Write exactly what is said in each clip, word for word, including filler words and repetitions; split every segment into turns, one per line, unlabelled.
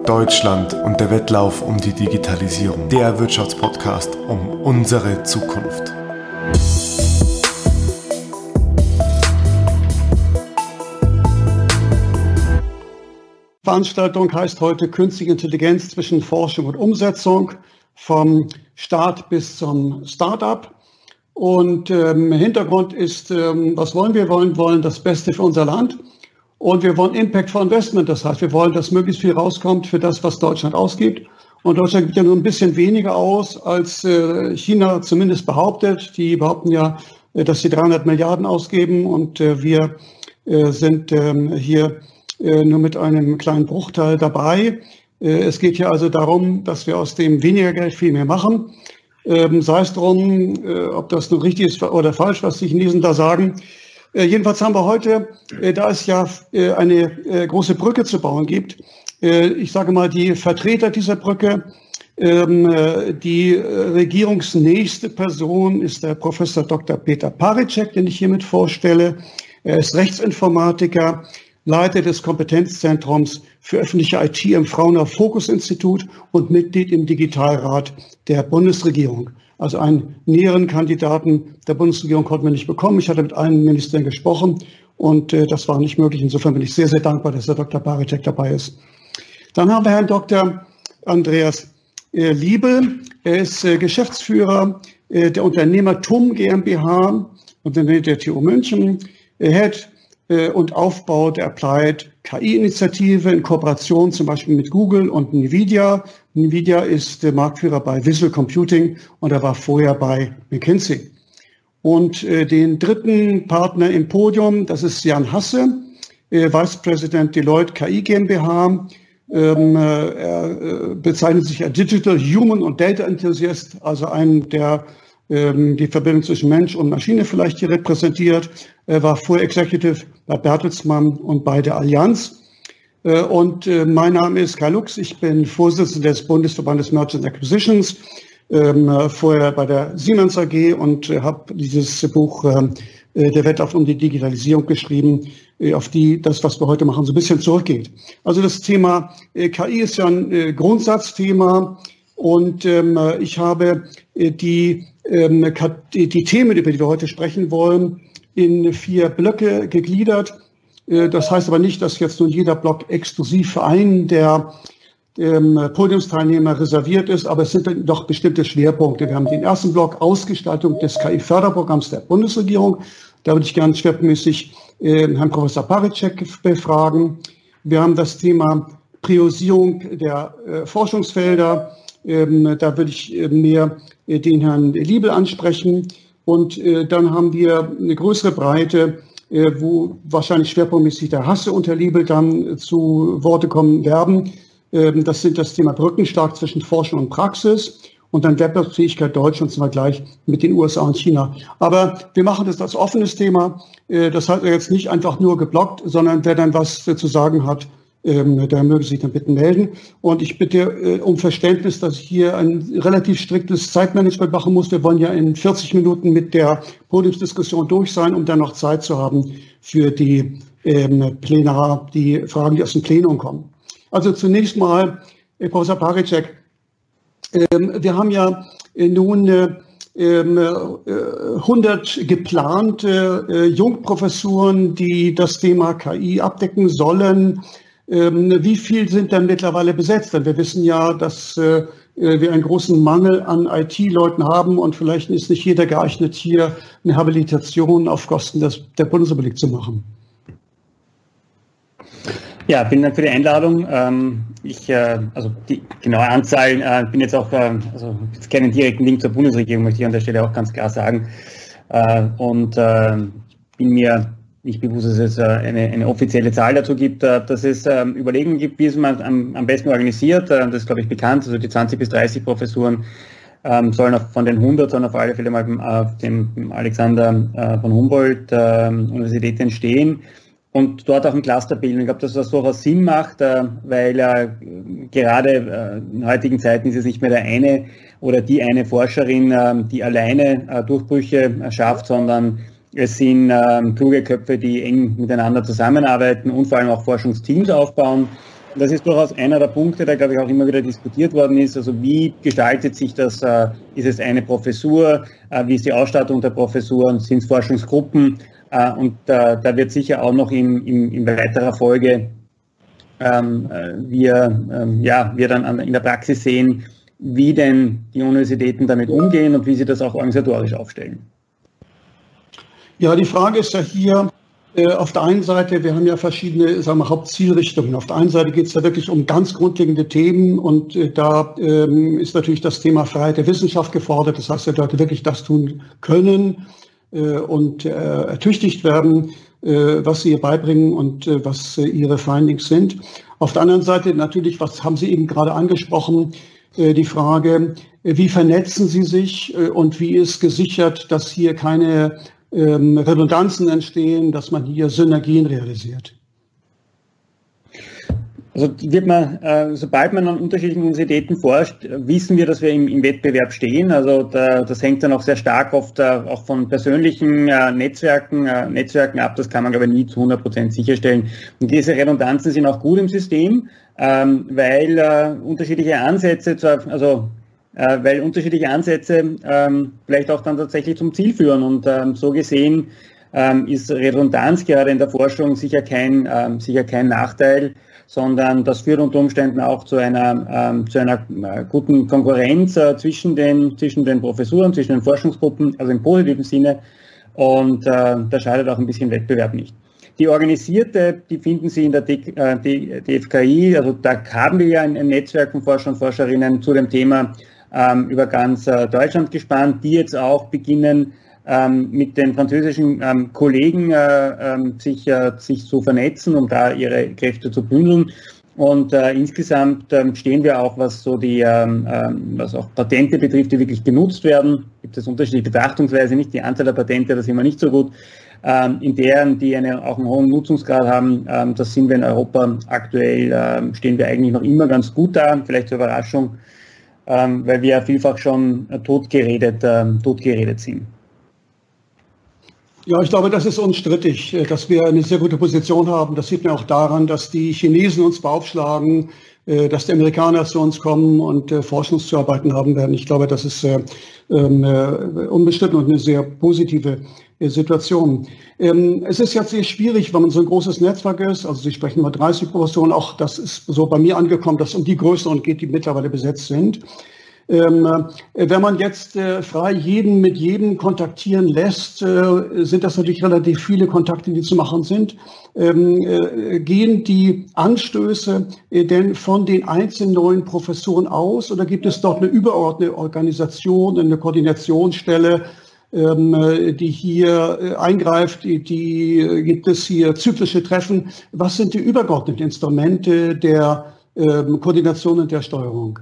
Deutschland und der Wettlauf um die Digitalisierung. Der Wirtschaftspodcast um unsere Zukunft.
Die Veranstaltung heißt heute Künstliche Intelligenz zwischen Forschung und Umsetzung, vom Start bis zum Start-up. Und ähm, Hintergrund ist, ähm, was wollen wir? Wir wollen, wollen das Beste für unser Land. Und wir wollen Impact for Investment. Das heißt, wir wollen, dass möglichst viel rauskommt für das, was Deutschland ausgibt. Und Deutschland gibt ja nur ein bisschen weniger aus, als äh, China zumindest behauptet. Die behaupten ja, äh, dass sie dreihundert Milliarden ausgeben. Und äh, wir äh, sind ähm, hier äh, nur mit einem kleinen Bruchteil dabei. Äh, es geht hier also darum, dass wir aus dem weniger Geld viel mehr machen. Ähm, sei es drum, äh, ob das nun richtig ist oder falsch, was die Chinesen da sagen. Äh, jedenfalls haben wir heute, äh, da es ja äh, eine äh, große Brücke zu bauen gibt, äh, ich sage mal, die Vertreter dieser Brücke, ähm, äh, die äh, regierungsnächste Person ist der Professor Doktor Peter Parizek, den ich hiermit vorstelle. Er ist Rechtsinformatiker, Leiter des Kompetenzzentrums für öffentliche I T im Fraunhofer Focus Institut und Mitglied im Digitalrat der Bundesregierung. Also einen näheren Kandidaten der Bundesregierung konnten wir nicht bekommen. Ich hatte mit allen Ministern gesprochen und äh, das war nicht möglich. Insofern bin ich sehr, sehr dankbar, dass der Doktor Parizek dabei ist. Dann haben wir Herrn Doktor Andreas äh, Liebel. Er ist äh, Geschäftsführer äh, der Unternehmertum GmbH und der T U München. Er Head äh, und Aufbau der Applied K I-Initiative in Kooperation zum Beispiel mit Google und Nvidia. Nvidia ist der Marktführer bei Visual Computing und er war vorher bei McKinsey. Und äh, den dritten Partner im Podium, das ist Jan Hasse, äh, Vice President Deloitte K I GmbH. Ähm, äh, er äh, bezeichnet sich als Digital Human und Data Enthusiast, also einen, der ähm, die Verbindung zwischen Mensch und Maschine vielleicht hier repräsentiert. Er war vorher Executive bei Bertelsmann und bei der Allianz. Und äh, mein Name ist Kai Lux, ich bin Vorsitzender des Bundesverbandes Mergers and Acquisitions, ähm, äh, vorher bei der Siemens A G und äh, habe dieses Buch äh, Der Wettlauf um die Digitalisierung geschrieben, äh, auf die das, was wir heute machen, so ein bisschen zurückgeht. Also das Thema äh, K I ist ja ein äh, Grundsatzthema und ähm, ich habe äh, die, ähm, die, die Themen, über die wir heute sprechen wollen, in vier Blöcke gegliedert. Das heißt aber nicht, dass jetzt nun jeder Block exklusiv für einen der ähm, Podiumsteilnehmer reserviert ist, aber es sind doch bestimmte Schwerpunkte. Wir haben den ersten Block Ausgestaltung des K I-Förderprogramms der Bundesregierung. Da würde ich gerne schwerpunktmäßig äh, Herrn Professor Parizek befragen. Wir haben das Thema Priorisierung der äh, Forschungsfelder. Ähm, da würde ich äh, mehr äh, den Herrn Liebel ansprechen. Und äh, dann haben wir eine größere Breite, wo wahrscheinlich schwerpunktmäßig der Hasse und Herr Liebel dann zu Worte kommen werden. Das sind das Thema Brückenstark zwischen Forschung und Praxis und dann Wettbewerbsfähigkeit Deutschlands sind wir gleich mit den U S A und China. Aber wir machen das als offenes Thema. Das heißt jetzt nicht einfach nur geblockt, sondern wer dann was zu sagen hat, der möge sich dann bitte melden. Und ich bitte um Verständnis, dass ich hier ein relativ striktes Zeitmanagement machen muss. Wir wollen ja in vierzig Minuten mit der Podiumsdiskussion durch sein, um dann noch Zeit zu haben für die ähm, Plenar, die Fragen, die aus dem Plenum kommen. Also zunächst mal, äh, Professor Parizek, ähm, wir haben ja äh, nun äh, hundert geplante äh, Jungprofessuren, die das Thema K I abdecken sollen. Wie viel sind dann mittlerweile besetzt? Denn wir wissen ja, dass äh, wir einen großen Mangel an I T-Leuten haben und vielleicht ist nicht jeder geeignet, hier eine Habilitation auf Kosten des, der Bundesrepublik zu machen.
Ja, vielen Dank für die Einladung. Ähm, ich, äh, also die genaue Anzahl, äh, bin jetzt auch, äh, also jetzt keinen direkten Link zur Bundesregierung, möchte ich an der Stelle auch ganz klar sagen. Äh, und äh, bin mir nicht bewusst, dass es eine, eine offizielle Zahl dazu gibt, dass es ähm, Überlegungen gibt, wie es man am, am besten organisiert. Das ist, glaube ich, bekannt. Also die zwanzig bis dreißig Professuren ähm, sollen auf, von den hundert, sondern auf alle Fälle mal auf dem Alexander äh, von Humboldt äh, Universität entstehen und dort auch ein Cluster bilden. Ich glaube, dass das durchaus Sinn macht, äh, weil äh, gerade äh, in heutigen Zeiten ist es nicht mehr der eine oder die eine Forscherin, äh, die alleine äh, Durchbrüche äh, schafft, sondern Es sind ähm, kluge Köpfe, die eng miteinander zusammenarbeiten und vor allem auch Forschungsteams aufbauen. Das ist durchaus einer der Punkte, der, glaube ich, auch immer wieder diskutiert worden ist. Also wie gestaltet sich das? Äh, ist es eine Professur? Äh, wie ist die Ausstattung der Professuren? Sind es Forschungsgruppen? Äh, und äh, da wird sicher auch noch in, in, in weiterer Folge ähm, wir, ähm, ja, wir dann an, in der Praxis sehen, wie denn die Universitäten damit umgehen und wie sie das auch organisatorisch aufstellen.
Ja, die Frage ist ja hier, äh, auf der einen Seite, wir haben ja verschiedene, sagen wir, Hauptzielrichtungen. Auf der einen Seite geht es ja wirklich um ganz grundlegende Themen und äh, da ähm, ist natürlich das Thema Freiheit der Wissenschaft gefordert. Das heißt, dass Leute wirklich das tun können äh, und äh, ertüchtigt werden, äh, was sie hier beibringen und äh, was äh, ihre Findings sind. Auf der anderen Seite natürlich, was haben Sie eben gerade angesprochen, äh, die Frage, äh, wie vernetzen Sie sich äh, und wie ist gesichert, dass hier keine ähm, Redundanzen entstehen, dass man hier Synergien realisiert?
Also wird man, äh, sobald man an unterschiedlichen Universitäten forscht, wissen wir, dass wir im, im Wettbewerb stehen. Also da, das hängt dann auch sehr stark oft äh, auch von persönlichen äh, Netzwerken, äh, Netzwerken ab. Das kann man aber nie zu hundert Prozent sicherstellen. Und diese Redundanzen sind auch gut im System, ähm, weil äh, unterschiedliche Ansätze, zu, also äh, weil unterschiedliche Ansätze ähm, vielleicht auch dann tatsächlich zum Ziel führen. Und ähm, so gesehen ähm, ist Redundanz gerade in der Forschung sicher kein, ähm, sicher kein Nachteil, sondern das führt unter Umständen auch zu einer, ähm, zu einer äh, guten Konkurrenz äh, zwischen, den, zwischen den Professuren, zwischen den Forschungsgruppen, also im positiven Sinne. Und äh, da schadet auch ein bisschen Wettbewerb nicht. Die organisierte, die finden Sie in der D F K I, also da haben wir ja ein, ein Netzwerk von Forschern und Forscherinnen zu dem Thema ähm, über ganz äh, Deutschland gespannt, die jetzt auch beginnen, Ähm, mit den französischen ähm, Kollegen äh, ähm, sich, äh, sich zu vernetzen, um da ihre Kräfte zu bündeln. Und äh, insgesamt ähm, stehen wir auch, was so die, ähm, ähm, was auch Patente betrifft, die wirklich genutzt werden. Gibt es unterschiedliche Betrachtungsweise, nicht die Anzahl der Patente, das ist immer nicht so gut. Ähm, in deren, die eine, auch einen hohen Nutzungsgrad haben, ähm, das sind wir in Europa aktuell, ähm, stehen wir eigentlich noch immer ganz gut da, vielleicht zur Überraschung, ähm, weil wir ja vielfach schon äh, totgeredet, ähm, totgeredet sind.
Ja, ich glaube, das ist unstrittig, dass wir eine sehr gute Position haben. Das sieht man auch daran, dass die Chinesen uns beaufschlagen, dass die Amerikaner zu uns kommen und Forschungszuarbeiten haben werden. Ich glaube, das ist unbestritten und eine sehr positive Situation. Es ist jetzt sehr schwierig, wenn man so ein großes Netzwerk ist. Also Sie sprechen über dreißig Professoren. Auch das ist so bei mir angekommen, dass es um die größeren geht, die mittlerweile besetzt sind. Ähm, wenn man jetzt äh, frei jeden mit jedem kontaktieren lässt, äh, sind das natürlich relativ viele Kontakte, die zu machen sind. Ähm, äh, gehen die Anstöße äh, denn von den einzelnen neuen Professoren aus oder gibt es dort eine übergeordnete Organisation, eine Koordinationsstelle, ähm, die hier äh, eingreift? Die, die äh, gibt es hier zyklische Treffen? Was sind die übergeordneten Instrumente der äh, Koordination und der Steuerung?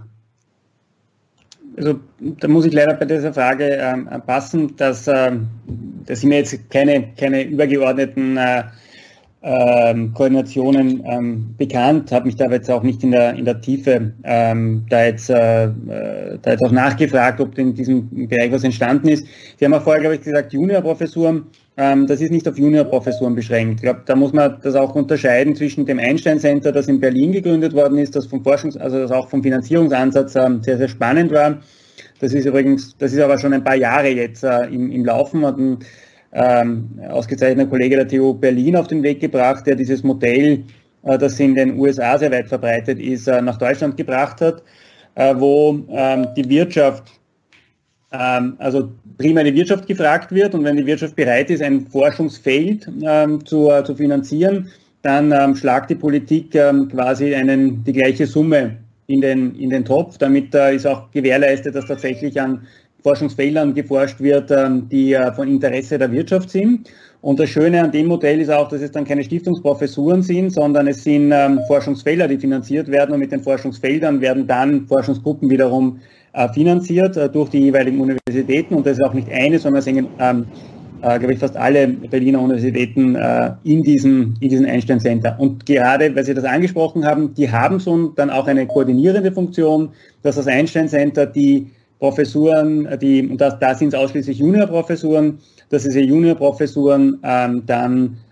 Also da muss ich leider bei dieser Frage ähm, passen, dass ähm, da sind mir jetzt keine, keine übergeordneten äh, ähm, Koordinationen ähm, bekannt, habe mich da jetzt auch nicht in der, in der Tiefe ähm, da, jetzt, äh, da jetzt auch nachgefragt, ob in diesem Bereich was entstanden ist. Sie haben auch vorher, glaube ich, gesagt, Juniorprofessuren. Ähm, das ist nicht auf Juniorprofessuren beschränkt. Ich glaube, da muss man das auch unterscheiden zwischen dem Einstein Center, das in Berlin gegründet worden ist, das vom Forschungs-, also das auch vom Finanzierungsansatz ähm, sehr, sehr spannend war. Das ist übrigens, das ist aber schon ein paar Jahre jetzt äh, im, im Laufen, hat ein ähm, ausgezeichneter Kollege der T U Berlin auf den Weg gebracht, der dieses Modell, äh, das in den U S A sehr weit verbreitet ist, äh, nach Deutschland gebracht hat, äh, wo ähm, die Wirtschaft, ähm, also primär die Wirtschaft gefragt wird und wenn die Wirtschaft bereit ist, ein Forschungsfeld ähm, zu, äh, zu finanzieren, dann ähm, schlagt die Politik ähm, quasi einen, die gleiche Summe in den, in den Topf. Damit äh, ist auch gewährleistet, dass tatsächlich an Forschungsfeldern geforscht wird, ähm, die äh, von Interesse der Wirtschaft sind. Und das Schöne an dem Modell ist auch, dass es dann keine Stiftungsprofessuren sind, sondern es sind ähm, Forschungsfelder, die finanziert werden und mit den Forschungsfeldern werden dann Forschungsgruppen wiederum äh, finanziert äh, durch die jeweiligen Universitäten und das ist auch nicht eine, sondern es hängen ähm, äh, glaube ich, fast alle Berliner Universitäten äh, in diesem, in diesem Einstein Center. Und gerade, weil Sie das angesprochen haben, die haben so dann auch eine koordinierende Funktion, dass das Einstein Center die Professuren, die, und das, da sind es ausschließlich Juniorprofessuren, dass diese Juniorprofessuren ähm, dann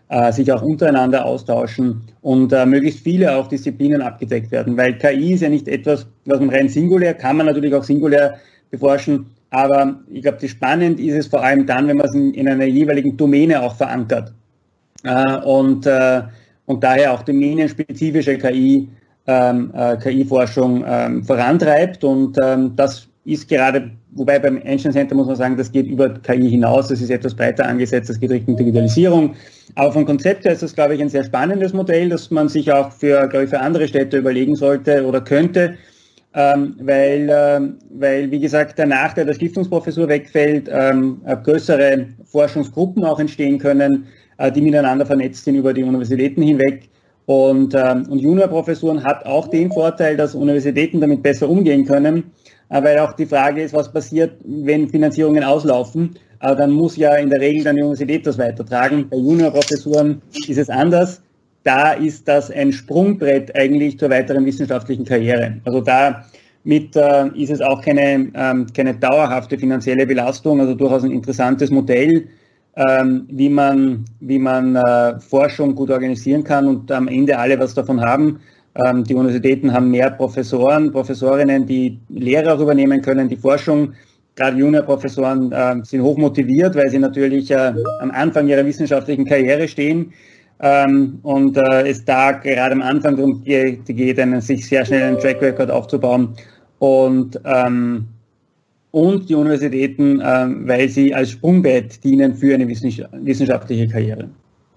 äh, sich auch untereinander austauschen und äh, möglichst viele auch Disziplinen abgedeckt werden, weil K I ist ja nicht etwas, was man rein singulär, kann man natürlich auch singulär beforschen, aber ich glaube, spannend ist es vor allem dann, wenn man es in, in einer jeweiligen Domäne auch verankert äh, und, äh, und daher auch domänenspezifische K I, ähm, äh, K I-Forschung ähm, vorantreibt und ähm, das ist gerade, wobei beim Einstein Center muss man sagen, das geht über K I hinaus, das ist etwas breiter angesetzt, das geht Richtung Digitalisierung. Aber vom Konzept her ist das, glaube ich, ein sehr spannendes Modell, das man sich auch für, glaube ich, für andere Städte überlegen sollte oder könnte, ähm, weil, ähm, weil, wie gesagt, der Nachteil der Stiftungsprofessur wegfällt, ähm, größere Forschungsgruppen auch entstehen können, äh, die miteinander vernetzt sind über die Universitäten hinweg. Und, ähm, und Juniorprofessuren hat auch den Vorteil, dass Universitäten damit besser umgehen können, weil auch die Frage ist, was passiert, wenn Finanzierungen auslaufen. Dann muss ja in der Regel dann die Universität das weitertragen. Bei Juniorprofessuren ist es anders. Da ist das ein Sprungbrett eigentlich zur weiteren wissenschaftlichen Karriere. Also damit äh, ist es auch keine, ähm, keine dauerhafte finanzielle Belastung, also durchaus ein interessantes Modell, ähm, wie man, wie man äh, Forschung gut organisieren kann und am Ende alle was davon haben. Die Universitäten haben mehr Professoren, Professorinnen, die Lehre auch übernehmen können, die Forschung. Gerade Juniorprofessoren äh, sind hoch motiviert, weil sie natürlich äh, am Anfang ihrer wissenschaftlichen Karriere stehen ähm, und äh, es da gerade am Anfang darum geht, geht einen, sich sehr schnell einen Track Record aufzubauen. Und, ähm, und die Universitäten, äh, weil sie als Sprungbrett dienen für eine wissenschaftliche Karriere.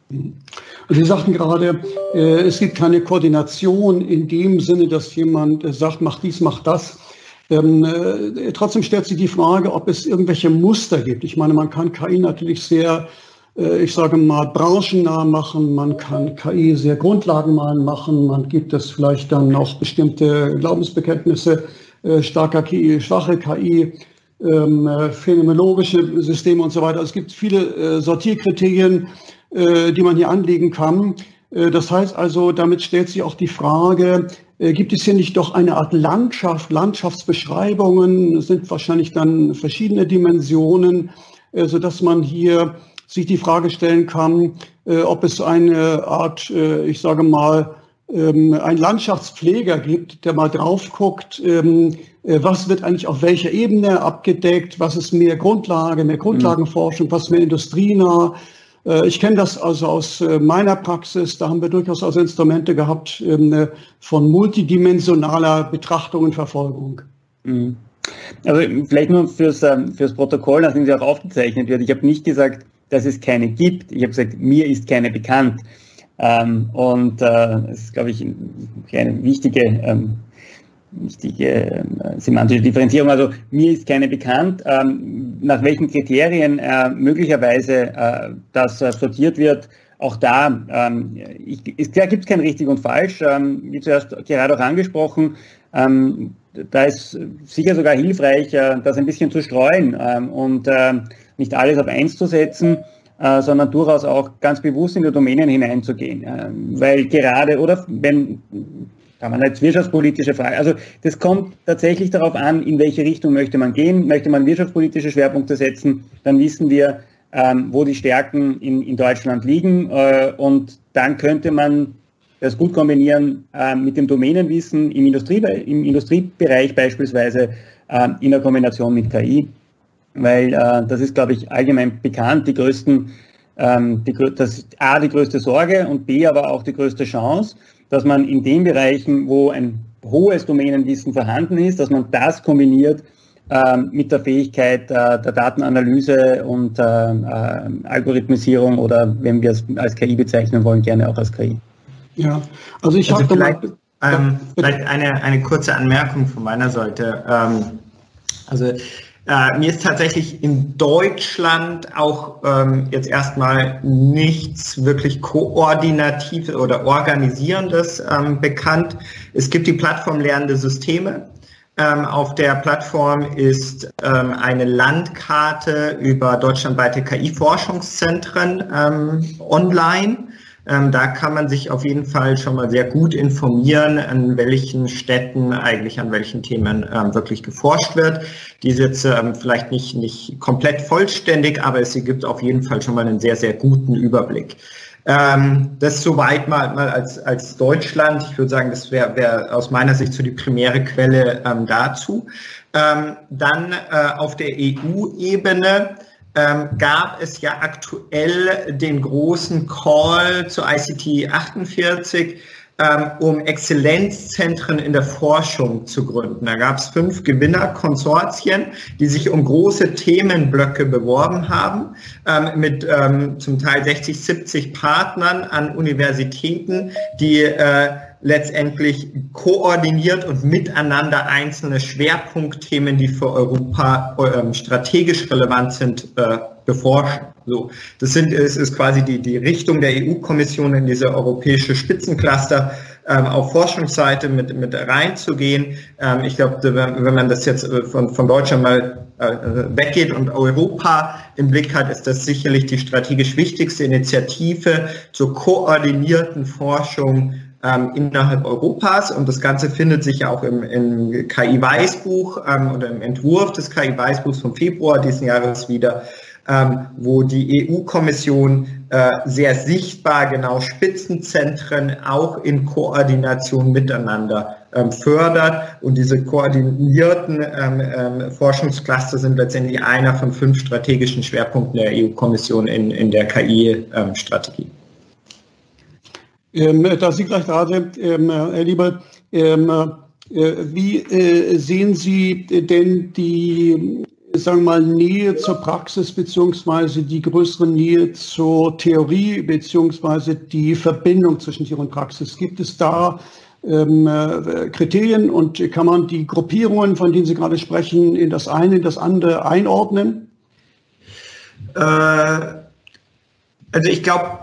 Sie sagten gerade, äh, es gibt keine Koordination in dem Sinne, dass jemand äh, sagt, mach dies, mach das. Ähm, äh, trotzdem stellt sich die Frage, ob es irgendwelche Muster gibt. Ich meine, man kann K I natürlich sehr, äh, ich sage mal, branchennah machen. Man kann K I sehr grundlagenmal machen. Man gibt es vielleicht dann auch bestimmte Glaubensbekenntnisse, äh, starker K I, schwache K I, ähm, äh, phänomenologische Systeme und so weiter. Es gibt viele äh, Sortierkriterien, die man hier anlegen kann. Das heißt also, damit stellt sich auch die Frage, gibt es hier nicht doch eine Art Landschaft, Landschaftsbeschreibungen, es sind wahrscheinlich dann verschiedene Dimensionen, sodass man hier sich die Frage stellen kann, ob es eine Art, ich sage mal, ein Landschaftspfleger gibt, der mal drauf guckt, was wird eigentlich auf welcher Ebene abgedeckt, was ist mehr Grundlage, mehr Grundlagenforschung, was mehr industrienah. Ich kenne das also aus meiner Praxis, da haben wir durchaus also Instrumente gehabt von multidimensionaler Betrachtung und Verfolgung.
Also vielleicht nur fürs, fürs Protokoll, nachdem sie auch aufgezeichnet wird. Ich habe nicht gesagt, dass es keine gibt. Ich habe gesagt, mir ist keine bekannt. Und das ist, glaube ich, eine wichtige wichtige äh, semantische Differenzierung. Also mir ist keine bekannt, ähm, nach welchen Kriterien äh, möglicherweise äh, das äh, sortiert wird. Auch da, ähm, ich, ist, da gibt es kein richtig und falsch, ähm, wie zuerst gerade auch angesprochen. Ähm, da ist sicher sogar hilfreich, äh, das ein bisschen zu streuen ähm, und äh, nicht alles auf eins zu setzen, äh, sondern durchaus auch ganz bewusst in die Domänen hineinzugehen. Äh, weil gerade, oder wenn kann man als wirtschaftspolitische Frage, also das kommt tatsächlich darauf an, in welche Richtung möchte man gehen. Möchte man wirtschaftspolitische Schwerpunkte setzen, dann wissen wir, ähm, wo die Stärken in, in Deutschland liegen äh, und dann könnte man das gut kombinieren äh, mit dem Domänenwissen im, Industrie, im Industriebereich beispielsweise äh, in der Kombination mit K I, weil äh, das ist, glaube ich, allgemein bekannt, die größten, ähm, die, das ist A, die größte Sorge und B, aber auch die größte Chance, dass man in den Bereichen, wo ein hohes Domänenwissen vorhanden ist, dass man das kombiniert äh, mit der Fähigkeit äh, der Datenanalyse und äh, äh, Algorithmisierung oder, wenn wir es als K I bezeichnen wollen, gerne auch als K I.
Ja, also ich
also
habe
vielleicht, ähm, vielleicht eine, eine kurze Anmerkung von meiner Seite. Ähm, also Äh, mir ist tatsächlich in Deutschland auch ähm, jetzt erstmal nichts wirklich Koordinatives oder Organisierendes ähm, bekannt. Es gibt die Plattform Lernende Systeme. Ähm, auf der Plattform ist ähm, eine Landkarte über deutschlandweite K I-Forschungszentren ähm, online. Ähm, da kann man sich auf jeden Fall schon mal sehr gut informieren, an welchen Städten eigentlich an welchen Themen ähm, wirklich geforscht wird. Die ist jetzt ähm, vielleicht nicht, nicht komplett vollständig, aber es gibt auf jeden Fall schon mal einen sehr, sehr guten Überblick. Ähm, das soweit mal, mal als, als Deutschland. Ich würde sagen, das wäre wär aus meiner Sicht so die primäre Quelle ähm, dazu. Ähm, dann äh, auf der E U-Ebene ähm, gab es ja aktuell den großen Call zur I C T achtundvierzig, ähm, um Exzellenzzentren in der Forschung zu gründen. Da gab es fünf Gewinnerkonsortien, die sich um große Themenblöcke beworben haben, ähm, mit ähm, zum Teil sechzig, siebzig Partnern an Universitäten, die äh, letztendlich koordiniert und miteinander einzelne Schwerpunktthemen, die für Europa äh, strategisch relevant sind, äh, beforschen. So, das sind, es ist quasi die, die Richtung der E U-Kommission in diese europäische Spitzencluster ähm, auf Forschungsseite mit, mit reinzugehen. Ähm, ich glaube, wenn, wenn man das jetzt von, von Deutschland mal äh, weggeht und Europa im Blick hat, ist das sicherlich die strategisch wichtigste Initiative zur koordinierten Forschung Ähm, innerhalb Europas, und das Ganze findet sich ja auch im, im K I-Weißbuch ähm, oder im Entwurf des K I-Weißbuchs vom Februar diesen Jahres wieder, ähm, wo die E U-Kommission äh, sehr sichtbar genau Spitzenzentren auch in Koordination miteinander ähm, fördert, und diese koordinierten ähm, ähm, Forschungscluster sind letztendlich einer von fünf strategischen Schwerpunkten der E U-Kommission in, in der K I-Strategie.
Ähm, da Sie gleich gerade, ähm, Herr Liebel, ähm, äh, wie äh, sehen Sie denn die, sagen wir mal, Nähe zur Praxis beziehungsweise die größere Nähe zur Theorie beziehungsweise die Verbindung zwischen Theorie und Praxis? Gibt es da ähm, äh, Kriterien, und kann man die Gruppierungen, von denen Sie gerade sprechen, in das eine, in das andere einordnen?
Äh, also ich glaube,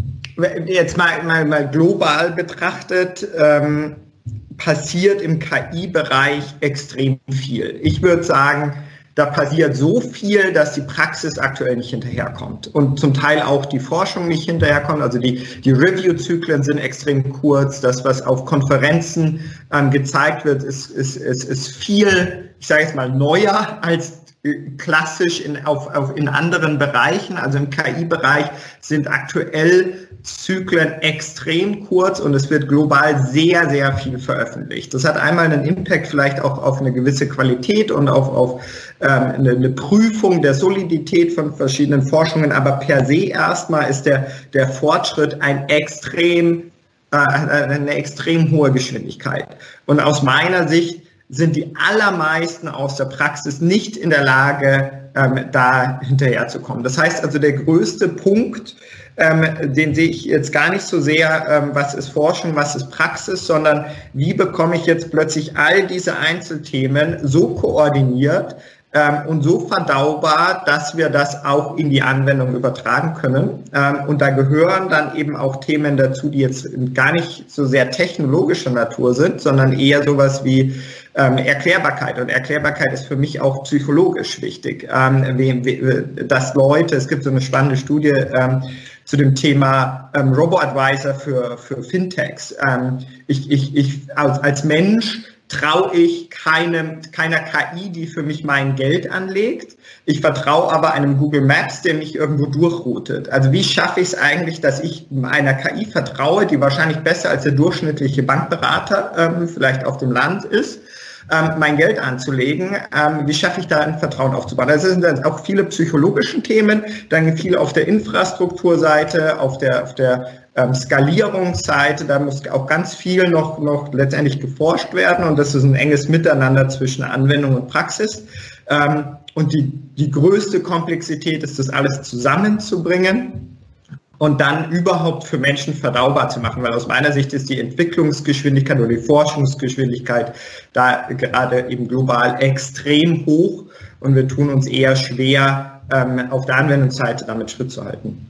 jetzt mal, mal, mal global betrachtet, ähm, passiert im K I-Bereich extrem viel. Ich würde sagen, da passiert so viel, dass die Praxis aktuell nicht hinterherkommt und zum Teil auch die Forschung nicht hinterherkommt. Also die, die Review-Zyklen sind extrem kurz. Das, was auf Konferenzen ähm, gezeigt wird, ist, ist, ist, ist viel, ich sage jetzt mal, neuer als klassisch in, auf, auf, in anderen Bereichen. Also im K I-Bereich sind aktuell Zyklen extrem kurz, und es wird global sehr, sehr viel veröffentlicht. Das hat einmal einen Impact vielleicht auch auf eine gewisse Qualität und auf, auf ähm, eine, eine Prüfung der Solidität von verschiedenen Forschungen, aber per se erstmal ist der, der Fortschritt ein extrem, äh, eine extrem hohe Geschwindigkeit. Und aus meiner Sicht sind die allermeisten aus der Praxis nicht in der Lage, ähm, da hinterherzukommen. Das heißt also, der größte Punkt, ähm, den sehe ich jetzt gar nicht so sehr, ähm, was ist Forschung, was ist Praxis, sondern wie bekomme ich jetzt plötzlich all diese Einzelthemen so koordiniert ähm, und so verdaubar, dass wir das auch in die Anwendung übertragen können. Ähm, und da gehören dann eben auch Themen dazu, die jetzt gar nicht so sehr technologischer Natur sind, sondern eher sowas wie Ähm, Erklärbarkeit. Und Erklärbarkeit ist für mich auch psychologisch wichtig. Ähm, wie, wie, dass Leute, es gibt so eine spannende Studie ähm, zu dem Thema ähm, Robo-Advisor für, für Fintechs. Ähm, ich, ich, ich als, als Mensch traue ich keinem, keiner K I, die für mich mein Geld anlegt. Ich vertraue aber einem Google Maps, der mich irgendwo durchroutet. Also wie schaffe ich es eigentlich, dass ich einer K I vertraue, die wahrscheinlich besser als der durchschnittliche Bankberater ähm, vielleicht auf dem Land ist, ähm, mein Geld anzulegen? Ähm, wie schaffe ich da ein Vertrauen aufzubauen? Das sind dann auch viele psychologische Themen, dann viel auf der Infrastrukturseite, auf der, auf der ähm, Skalierungsseite, da muss auch ganz viel noch, noch letztendlich geforscht werden, und das ist ein enges Miteinander zwischen Anwendung und Praxis. Ähm, und die, die größte Komplexität ist, das alles zusammenzubringen und dann überhaupt für Menschen verdaubar zu machen, weil aus meiner Sicht ist die Entwicklungsgeschwindigkeit oder die Forschungsgeschwindigkeit da gerade eben global extrem hoch, und wir tun uns eher schwer, ähm, auf der Anwendungsseite damit Schritt zu halten.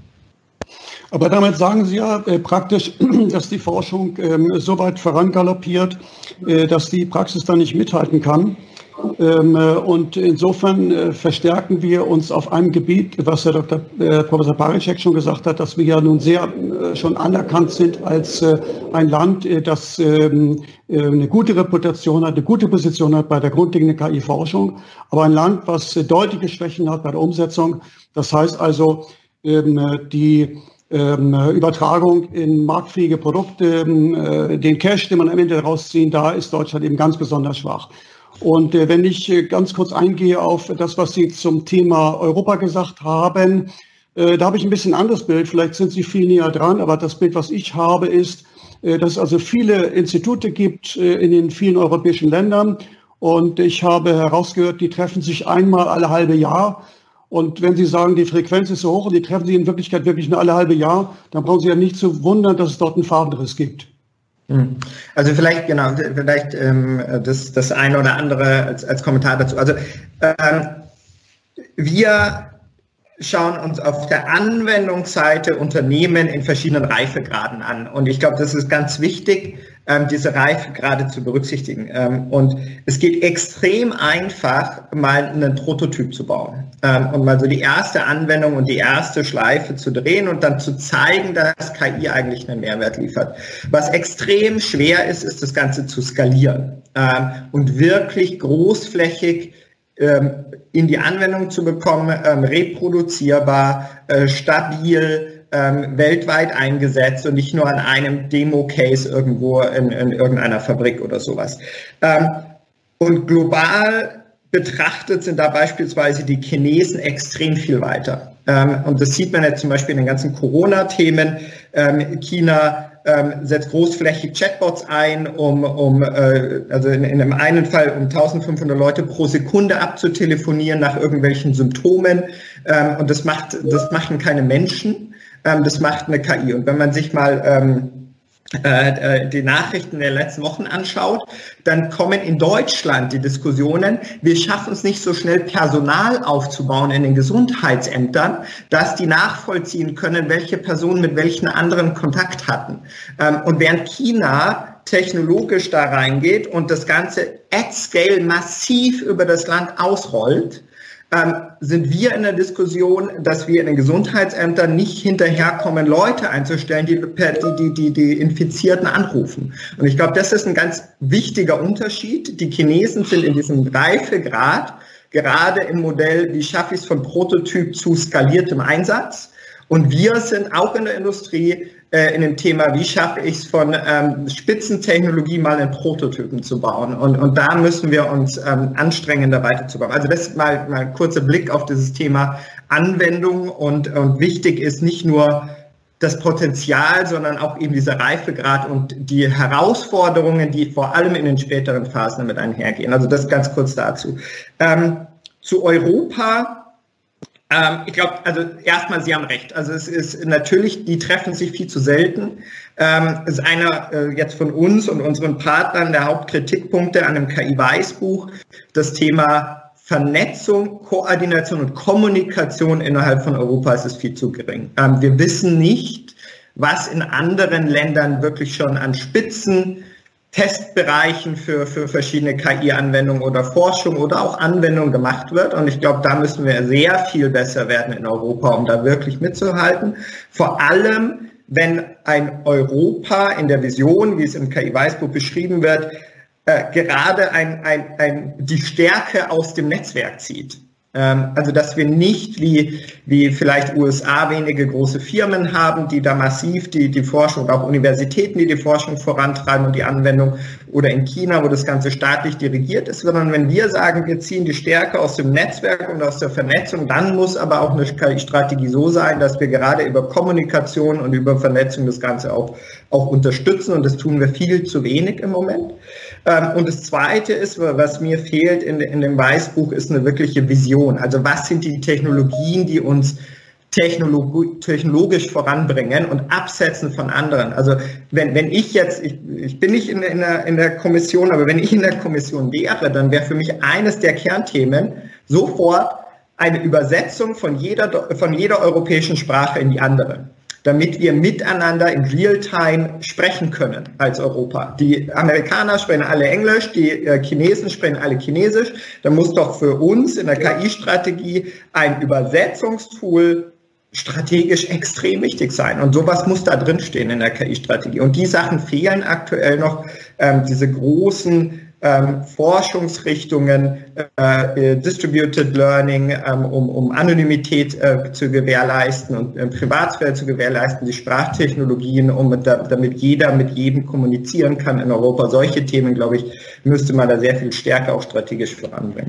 Aber damit sagen Sie ja äh, praktisch, dass die Forschung ähm, so weit vorangaloppiert, äh, dass die Praxis da nicht mithalten kann. Ähm, äh, und insofern äh, verstärken wir uns auf einem Gebiet, was Herr Doktor Äh, Professor Parizek schon gesagt hat, dass wir ja nun sehr äh, schon anerkannt sind als äh, ein Land, äh, das ähm, äh, eine gute Reputation hat, eine gute Position hat bei der grundlegenden K I-Forschung, aber ein Land, was äh, deutliche Schwächen hat bei der Umsetzung. Das heißt also, ähm, die ähm, Übertragung in marktfähige Produkte, äh, den Cash, den man am Ende rausziehen, da ist Deutschland eben ganz besonders schwach. Und äh, wenn ich äh, ganz kurz eingehe auf das, was Sie zum Thema Europa gesagt haben, äh, da habe ich ein bisschen anderes Bild. Vielleicht sind Sie viel näher dran, aber das Bild, was ich habe, ist, äh, dass es also viele Institute gibt äh, in den vielen europäischen Ländern. Und ich habe herausgehört, die treffen sich einmal alle halbe Jahr. Und wenn Sie sagen, die Frequenz ist so hoch und die treffen sich in Wirklichkeit wirklich nur alle halbe Jahr, dann brauchen Sie ja nicht zu wundern, dass es dort einen Fadenriss gibt.
Also vielleicht, genau, vielleicht ähm, das, das eine oder andere als, als Kommentar dazu. Also ähm, wir schauen uns auf der Anwendungsseite Unternehmen in verschiedenen Reifegraden an. Und ich glaube, das ist ganz wichtig, ähm, diese Reifegrade zu berücksichtigen. Ähm, und es geht extrem einfach, mal einen Prototyp zu bauen ähm, und mal so die erste Anwendung und die erste Schleife zu drehen und dann zu zeigen, dass K I eigentlich einen Mehrwert liefert. Was extrem schwer ist, ist das Ganze zu skalieren ähm, und wirklich großflächig in die Anwendung zu bekommen, ähm, reproduzierbar, äh, stabil, ähm, weltweit eingesetzt und nicht nur an einem Demo-Case irgendwo in, in irgendeiner Fabrik oder sowas. Ähm, und global betrachtet sind da beispielsweise die Chinesen extrem viel weiter. Ähm, und das sieht man jetzt zum Beispiel in den ganzen Corona-Themen. Ähm, China ähm, setzt großflächig Chatbots ein, um, um äh, also in, in einem einen Fall um eintausendfünfhundert Leute pro Sekunde abzutelefonieren nach irgendwelchen Symptomen. Ähm, und das macht, das machen keine Menschen, ähm, das macht eine K I. Und wenn man sich mal ähm, äh, die Nachrichten der letzten Wochen anschaut, dann kommen in Deutschland die Diskussionen, wir schaffen es nicht so schnell Personal aufzubauen in den Gesundheitsämtern, dass die nachvollziehen können, welche Personen mit welchen anderen Kontakt hatten. Ähm, und während China technologisch da reingeht und das Ganze at scale massiv über das Land ausrollt, Ähm, sind wir in der Diskussion, dass wir in den Gesundheitsämtern nicht hinterherkommen, Leute einzustellen, die die, die, die Infizierten anrufen. Und ich glaube, das ist ein ganz wichtiger Unterschied. Die Chinesen sind in diesem Reifegrad, gerade im Modell, wie schaffe ich es von Prototyp zu skaliertem Einsatz. Und wir sind auch in der Industrie äh, in dem Thema, wie schaffe ich es von ähm, Spitzentechnologie mal einen Prototypen zu bauen. Und, und da müssen wir uns ähm, anstrengen, da weiterzukommen. Also das ist mal, mal ein kurzer Blick auf dieses Thema Anwendung. Und, und wichtig ist nicht nur das Potenzial, sondern auch eben dieser Reifegrad und die Herausforderungen, die vor allem in den späteren Phasen damit einhergehen. Also das ganz kurz dazu. Ähm, zu Europa. Ähm, ich glaube, also erstmal, Sie haben recht. Also es ist natürlich, die treffen sich viel zu selten. Ähm, ist einer äh, jetzt von uns und unseren Partnern der Hauptkritikpunkte an dem K I-Weißbuch das Thema Vernetzung, Koordination und Kommunikation innerhalb von Europa ist es viel zu gering. Ähm, wir wissen nicht, was in anderen Ländern wirklich schon an Spitzen Testbereichen für, für verschiedene K I-Anwendungen oder Forschung oder auch Anwendungen gemacht wird. Und ich glaube, da müssen wir sehr viel besser werden in Europa, um da wirklich mitzuhalten. Vor allem, wenn ein Europa in der Vision, wie es im K I-Weißbuch beschrieben wird, äh, gerade ein, ein, ein, die Stärke aus dem Netzwerk zieht. Also, dass wir nicht wie, wie vielleicht U S A wenige große Firmen haben, die da massiv die, die Forschung, oder auch Universitäten, die die Forschung vorantreiben und die Anwendung, oder in China, wo das Ganze staatlich dirigiert ist, sondern wenn wir sagen, wir ziehen die Stärke aus dem Netzwerk und aus der Vernetzung, dann muss aber auch eine K I-Strategie so sein, dass wir gerade über Kommunikation und über Vernetzung das Ganze auch, auch unterstützen, und das tun wir viel zu wenig im Moment. Und das Zweite ist, was mir fehlt in, in dem Weißbuch, ist eine wirkliche Vision. Also was sind die Technologien, die uns technolog- technologisch voranbringen und absetzen von anderen? Also wenn, wenn ich jetzt, ich, ich bin nicht in, in, der, in der Kommission, aber wenn ich in der Kommission wäre, dann wäre für mich eines der Kernthemen sofort eine Übersetzung von jeder, von jeder europäischen Sprache in die andere, damit wir miteinander in Realtime sprechen können als Europa. Die Amerikaner sprechen alle Englisch, die Chinesen sprechen alle Chinesisch. Da muss doch für uns in der K I-Strategie ein Übersetzungstool strategisch extrem wichtig sein. Und sowas muss da drin stehen in der K I-Strategie. Und die Sachen fehlen aktuell noch, ähm, diese großen ähm, Forschungsrichtungen, äh, Distributed Learning, ähm, um, um Anonymität äh, zu gewährleisten und äh, Privatsphäre zu gewährleisten, die Sprachtechnologien, um da, damit jeder mit jedem kommunizieren kann in Europa. Solche Themen, glaube ich, müsste man da sehr viel stärker auch strategisch voranbringen.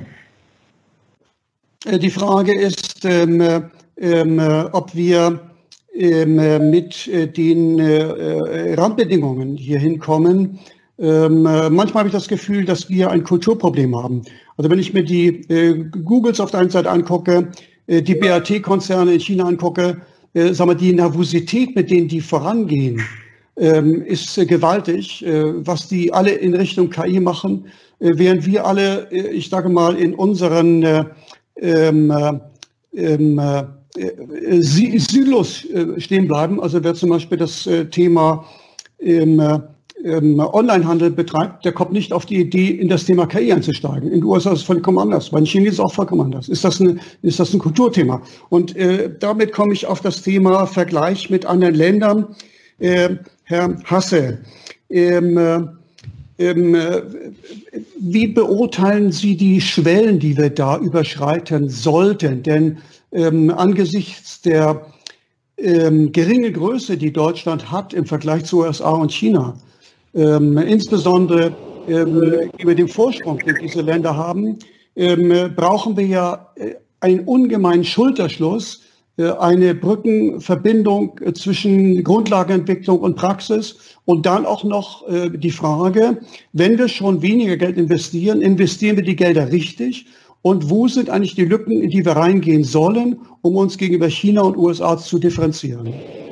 Die Frage ist, ähm, ähm, ob wir ähm, mit den äh, Randbedingungen hier hinkommen. Ähm, manchmal habe ich das Gefühl, dass wir ein Kulturproblem haben. Also wenn ich mir die äh, Googles auf der einen Seite angucke, äh, die B A T-Konzerne in China angucke, äh, sagen wir, die Nervosität, mit denen die vorangehen, ähm, ist äh, gewaltig, äh, was die alle in Richtung K I machen, äh, während wir alle, äh, ich sage mal, in unseren äh, ähm, ähm, äh, Silos äh, stehen bleiben. Also wer zum Beispiel das äh, Thema ähm, ähm, Onlinehandel betreibt, der kommt nicht auf die Idee, in das Thema K I einzusteigen. In den U S A ist es vollkommen anders, bei den Chinesen auch vollkommen anders. Ist das, eine, ist das ein Kulturthema? Und äh, damit komme ich auf das Thema Vergleich mit anderen Ländern. Äh, Herr Hasse, ähm, äh, ähm, äh, wie beurteilen Sie die Schwellen, die wir da überschreiten sollten? Denn ähm, angesichts der ähm, geringen Größe, die Deutschland hat im Vergleich zu U S A und China, ähm, insbesondere ähm, über den Vorsprung, den diese Länder haben, ähm, brauchen wir ja äh, einen ungemeinen Schulterschluss, äh, eine Brückenverbindung äh, zwischen Grundlagenentwicklung und Praxis und dann auch noch äh, die Frage, wenn wir schon weniger Geld investieren, investieren wir die Gelder richtig? Und wo sind eigentlich die Lücken, in die wir reingehen sollen, um uns gegenüber China und U S A zu differenzieren?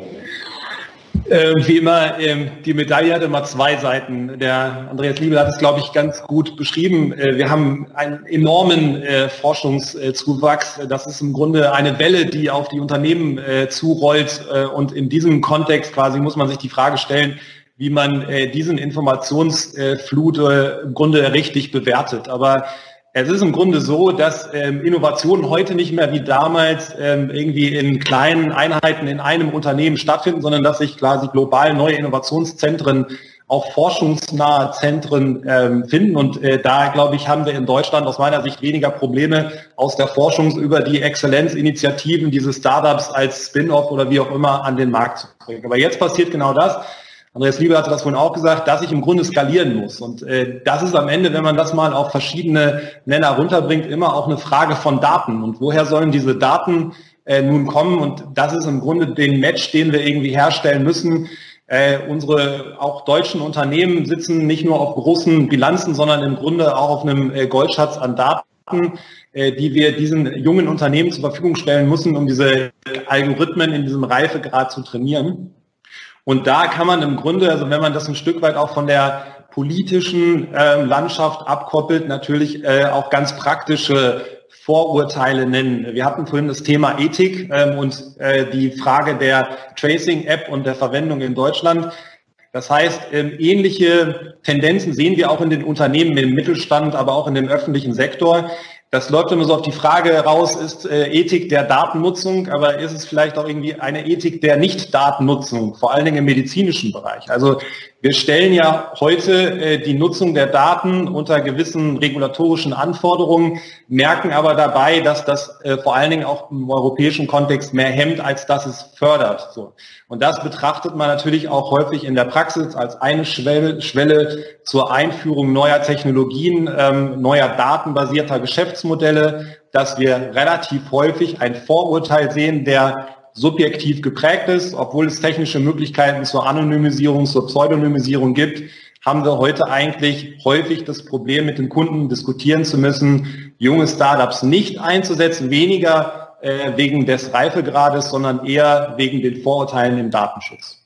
Äh, wie immer, äh, die Medaille hat immer zwei Seiten. Der Andreas Liebel hat es, glaube ich, ganz gut beschrieben. Äh, wir haben einen enormen äh, Forschungszuwachs. Das ist im Grunde eine Welle, die auf die Unternehmen äh, zurollt. Äh, und in diesem Kontext quasi muss man sich die Frage stellen, wie man äh, diesen Informationsflut äh, im Grunde richtig bewertet. Aber es ist im Grunde so, dass ähm, Innovationen heute nicht mehr wie damals ähm, irgendwie in kleinen Einheiten in einem Unternehmen stattfinden, sondern dass sich quasi global neue Innovationszentren, auch forschungsnahe Zentren ähm, finden. Und äh, da, glaube ich, haben wir in Deutschland aus meiner Sicht weniger Probleme, aus der Forschung über die Exzellenzinitiativen, diese Startups als Spin-off oder wie auch immer an den Markt zu bringen. Aber jetzt passiert genau das. Andreas Liebel hatte das vorhin auch gesagt, dass ich im Grunde skalieren muss. Und äh, das ist am Ende, wenn man das mal auf verschiedene Nenner runterbringt, immer auch eine Frage von Daten. Und woher sollen diese Daten äh, nun kommen? Und das ist im Grunde den Match, den wir irgendwie herstellen müssen. Äh, unsere auch deutschen Unternehmen sitzen nicht nur auf großen Bilanzen, sondern im Grunde auch auf einem äh, Goldschatz an Daten, äh, die wir diesen jungen Unternehmen zur Verfügung stellen müssen, um diese Algorithmen in diesem Reifegrad zu trainieren. Und da kann man im Grunde, also wenn man das ein Stück weit auch von der politischen äh, Landschaft abkoppelt, natürlich äh, auch ganz praktische Vorurteile nennen. Wir hatten vorhin das Thema Ethik ähm, und äh, die Frage der Tracing-App und der Verwendung in Deutschland. Das heißt, ähm, ähnliche Tendenzen sehen wir auch in den Unternehmen, im Mittelstand, aber auch in dem öffentlichen Sektor. Das läuft immer so auf die Frage raus, ist äh, Ethik der Datennutzung, aber ist es vielleicht auch irgendwie eine Ethik der Nicht-Datennutzung, vor allen Dingen im medizinischen Bereich. Also wir stellen ja heute äh, die Nutzung der Daten unter gewissen regulatorischen Anforderungen, merken aber dabei, dass das äh, vor allen Dingen auch im europäischen Kontext mehr hemmt, als dass es fördert. So. Und das betrachtet man natürlich auch häufig in der Praxis als eine Schwelle, Schwelle zur Einführung neuer Technologien, ähm, neuer datenbasierter Geschäftsmodelle, dass wir relativ häufig ein Vorurteil sehen, der subjektiv geprägt ist. Obwohl es technische Möglichkeiten zur Anonymisierung, zur Pseudonymisierung gibt, haben wir heute eigentlich häufig das Problem, mit den Kunden diskutieren zu müssen, junge Startups nicht einzusetzen, weniger wegen des Reifegrades, sondern eher wegen den Vorurteilen im Datenschutz.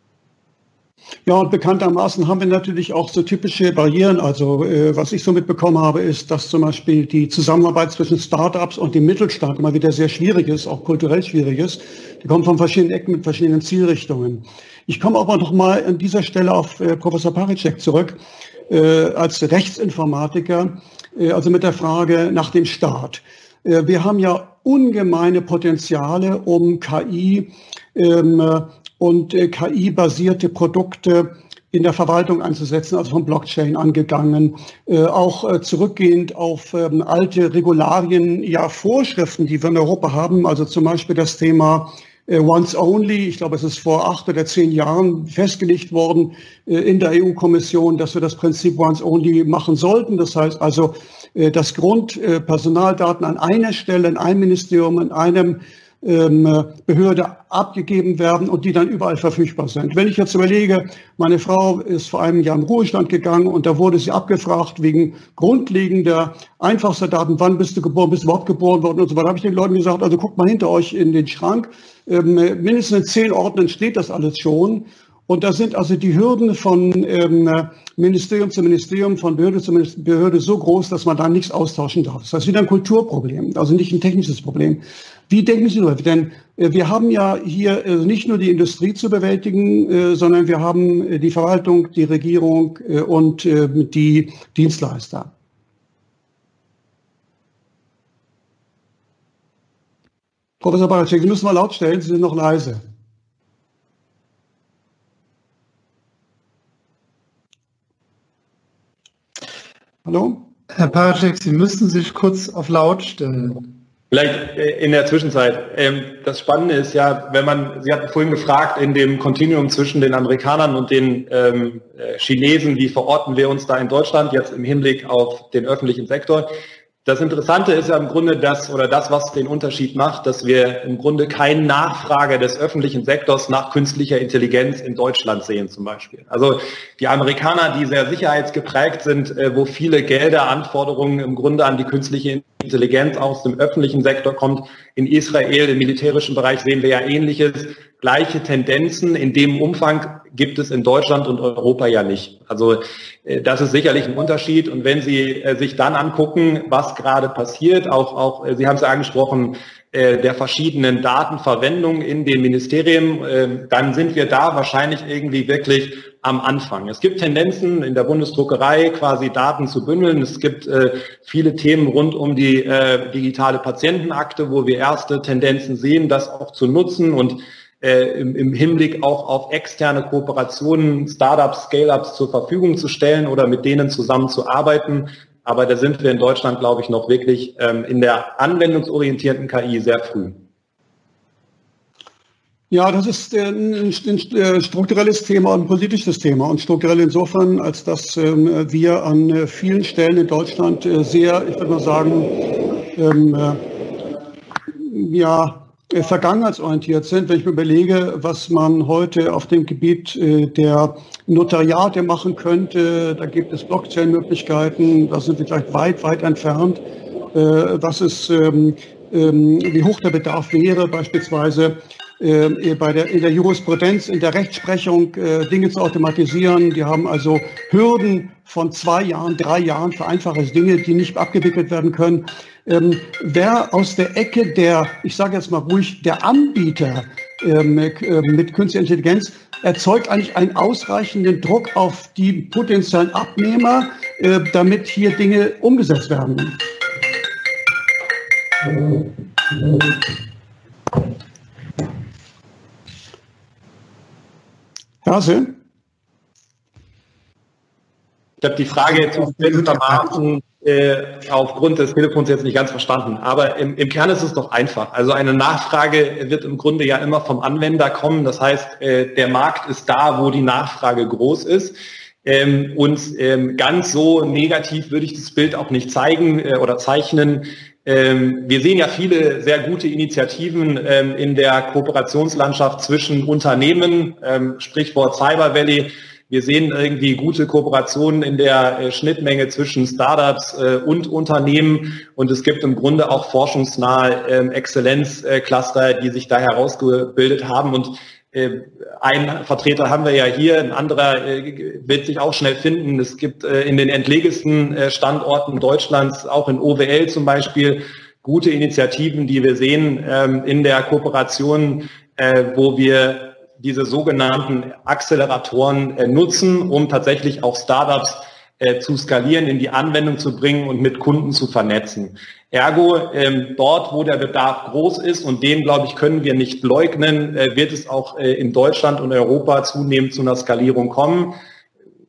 Ja, und bekanntermaßen haben wir natürlich auch so typische Barrieren. Also äh, was ich so mitbekommen habe, ist, dass zum Beispiel die Zusammenarbeit zwischen Startups und dem Mittelstand immer wieder sehr schwierig ist, auch kulturell schwierig ist. Die kommen von verschiedenen Ecken mit verschiedenen Zielrichtungen. Ich komme aber noch mal an dieser Stelle auf äh, Professor Parizek zurück, äh, als Rechtsinformatiker, äh, also mit der Frage nach dem Staat. Äh, wir haben ja ungemeine Potenziale, um K I ähm, und äh, K I-basierte Produkte in der Verwaltung einzusetzen, also von Blockchain angegangen, äh, auch äh, zurückgehend auf ähm, alte Regularien, ja Vorschriften, die wir in Europa haben, also zum Beispiel das Thema äh, Once Only. Ich glaube, es ist vor acht oder zehn Jahren festgelegt worden äh, in der E U-Kommission, dass wir das Prinzip Once Only machen sollten. Das heißt also, äh, dass Grundpersonaldaten äh, an einer Stelle, in einem Ministerium, in einem ähm, Behörde abgegeben werden und die dann überall verfügbar sind. Wenn ich jetzt überlege, meine Frau ist vor einem Jahr in Ruhestand gegangen und da wurde sie abgefragt wegen grundlegender, einfachster Daten, wann bist du geboren, bist du überhaupt geboren worden und so weiter. Da habe ich den Leuten gesagt, also guckt mal hinter euch in den Schrank, ähm, mindestens in zehn Ordnern steht das alles schon. Und da sind also die Hürden von ähm, Ministerium zu Ministerium, von Behörde zu Behörde so groß, dass man da nichts austauschen darf. Das heißt wieder ein Kulturproblem, also nicht ein technisches Problem. Wie denken Sie nur? Denn äh, wir haben ja hier äh, nicht nur die Industrie zu bewältigen, äh, sondern wir haben äh, die Verwaltung, die Regierung äh, und äh, die Dienstleister. Professor Baracek, Sie müssen mal laut stellen, Sie sind noch leise. Hallo?
Herr Baracek, Sie müssten sich kurz auf laut stellen.
Vielleicht in der Zwischenzeit. Das Spannende ist ja, wenn man, Sie hatten vorhin gefragt, in dem Kontinuum zwischen den Amerikanern und den ähm, Chinesen, wie verorten wir uns da in Deutschland jetzt im Hinblick auf den öffentlichen Sektor? Das Interessante ist ja im Grunde das, oder das, was den Unterschied macht, dass wir im Grunde keine Nachfrage des öffentlichen Sektors nach künstlicher Intelligenz in Deutschland sehen zum Beispiel. Also die Amerikaner, die sehr sicherheitsgeprägt sind, wo viele Gelder, Anforderungen im Grunde an die künstliche Intelligenz aus dem öffentlichen Sektor kommt. In Israel, im militärischen Bereich sehen wir ja Ähnliches. Gleiche Tendenzen in dem Umfang gibt es in Deutschland und Europa ja nicht. Also das ist sicherlich ein Unterschied. Und wenn Sie sich dann angucken, was gerade passiert, auch, auch Sie haben es ja angesprochen, der verschiedenen Datenverwendung in den Ministerien, dann sind wir da wahrscheinlich irgendwie wirklich am Anfang. Es gibt Tendenzen in der Bundesdruckerei, quasi Daten zu bündeln. Es gibt äh, viele Themen rund um die äh, digitale Patientenakte, wo wir erste Tendenzen sehen, das auch zu nutzen und äh, im, im Hinblick auch auf externe Kooperationen, Startups, Scale-Ups zur Verfügung zu stellen oder mit denen zusammenzuarbeiten. Aber da sind wir in Deutschland, glaube ich, noch wirklich ähm, in der anwendungsorientierten K I sehr früh.
Ja, das ist ein strukturelles Thema und ein politisches Thema. Und strukturell insofern, als dass ähm, wir an vielen Stellen in Deutschland äh, sehr, ich würde mal sagen, ähm, äh, ja, vergangenheitsorientiert sind. Wenn ich mir überlege, was man heute auf dem Gebiet äh, der Notariate machen könnte, da gibt es Blockchain-Möglichkeiten, da sind wir vielleicht weit, weit entfernt. Äh, was ist, ähm, ähm, wie hoch der Bedarf wäre, beispielsweise äh, bei der, in der Jurisprudenz, in der Rechtsprechung äh, Dinge zu automatisieren. Die haben also Hürden von zwei Jahren, drei Jahren für einfache Dinge, die nicht abgewickelt werden können. Ähm, wer aus der Ecke der, ich sage jetzt mal ruhig, der Anbieter ähm, äh, mit künstlicher Intelligenz erzeugt eigentlich einen ausreichenden Druck auf die potenziellen Abnehmer, äh, damit hier Dinge umgesetzt werden. Hase?
Ich habe die Frage zu vermarkten äh, aufgrund des Telefons jetzt nicht ganz verstanden. Aber im, im Kern ist es doch einfach. Also eine Nachfrage wird im Grunde ja immer vom Anwender kommen. Das heißt, äh, der Markt ist da, wo die Nachfrage groß ist. Ähm, und ähm, ganz so negativ würde ich das Bild auch nicht zeigen äh, oder zeichnen. Ähm, wir sehen ja viele sehr gute Initiativen ähm, in der Kooperationslandschaft zwischen Unternehmen, ähm, Sprichwort Cyber Valley. Wir sehen irgendwie gute Kooperationen in der äh, Schnittmenge zwischen Startups äh, und Unternehmen. Und es gibt im Grunde auch forschungsnahe äh, Exzellenzcluster, die sich da herausgebildet haben. Und äh, einen Vertreter haben wir ja hier, ein anderer äh, wird sich auch schnell finden. Es gibt äh, in den entlegensten äh, Standorten Deutschlands, auch in O W L zum Beispiel, gute Initiativen, die wir sehen ähm, in der Kooperation, äh, wo wir diese sogenannten Acceleratoren äh, nutzen, um tatsächlich auch Startups äh, zu skalieren, in die Anwendung zu bringen und mit Kunden zu vernetzen. Ergo, ähm, dort, wo der Bedarf groß ist, und den, glaube ich, können wir nicht leugnen, äh, wird es auch äh, in Deutschland und Europa zunehmend zu einer Skalierung kommen.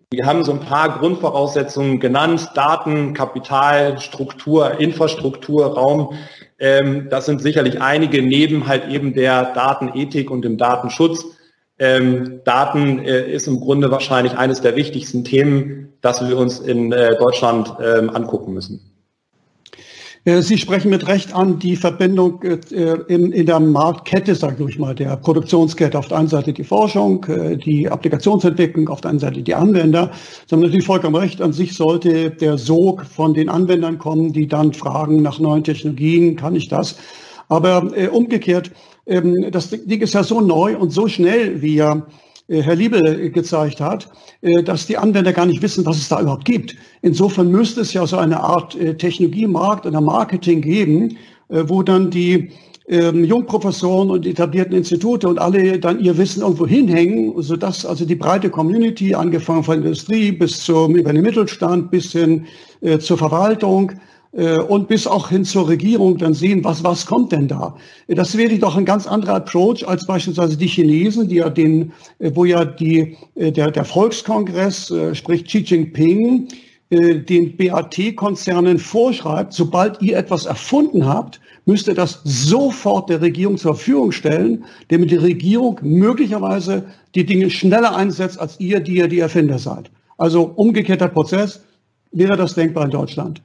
Wir haben so ein paar Grundvoraussetzungen genannt: Daten, Kapital, Struktur, Infrastruktur, Raum. Das sind sicherlich einige neben halt eben der Datenethik und dem Datenschutz. Daten ist im Grunde wahrscheinlich eines der wichtigsten Themen, das wir uns in Deutschland angucken müssen.
Sie sprechen mit Recht an die Verbindung in, in der Marktkette, sage ich mal, der Produktionskette. Auf der einen Seite die Forschung, die Applikationsentwicklung, auf der anderen Seite die Anwender. Sie haben natürlich vollkommen recht, an sich sollte der Sog von den Anwendern kommen, die dann fragen nach neuen Technologien, kann ich das? Aber äh, umgekehrt, ähm, das Ding ist ja so neu und so schnell, wie ja Herr Liebel gezeigt hat, dass die Anwender gar nicht wissen, was es da überhaupt gibt. Insofern müsste es ja so eine Art Technologiemarkt oder Marketing geben, wo dann die Jungprofessoren und etablierten Institute und alle dann ihr Wissen irgendwo hinhängen, sodass also die breite Community, angefangen von Industrie bis zum über den Mittelstand, bis hin zur Verwaltung, und bis auch hin zur Regierung dann sehen, was, was kommt denn da? Das wäre doch ein ganz anderer Approach als beispielsweise die Chinesen, die ja den, wo ja die, der, der Volkskongress, sprich Xi Jinping, den B A T-Konzernen vorschreibt, sobald ihr etwas erfunden habt, müsst ihr das sofort der Regierung zur Verfügung stellen, damit die Regierung möglicherweise die Dinge schneller einsetzt, als ihr, die ihr die Erfinder seid. Also umgekehrter Prozess, wäre das denkbar in Deutschland?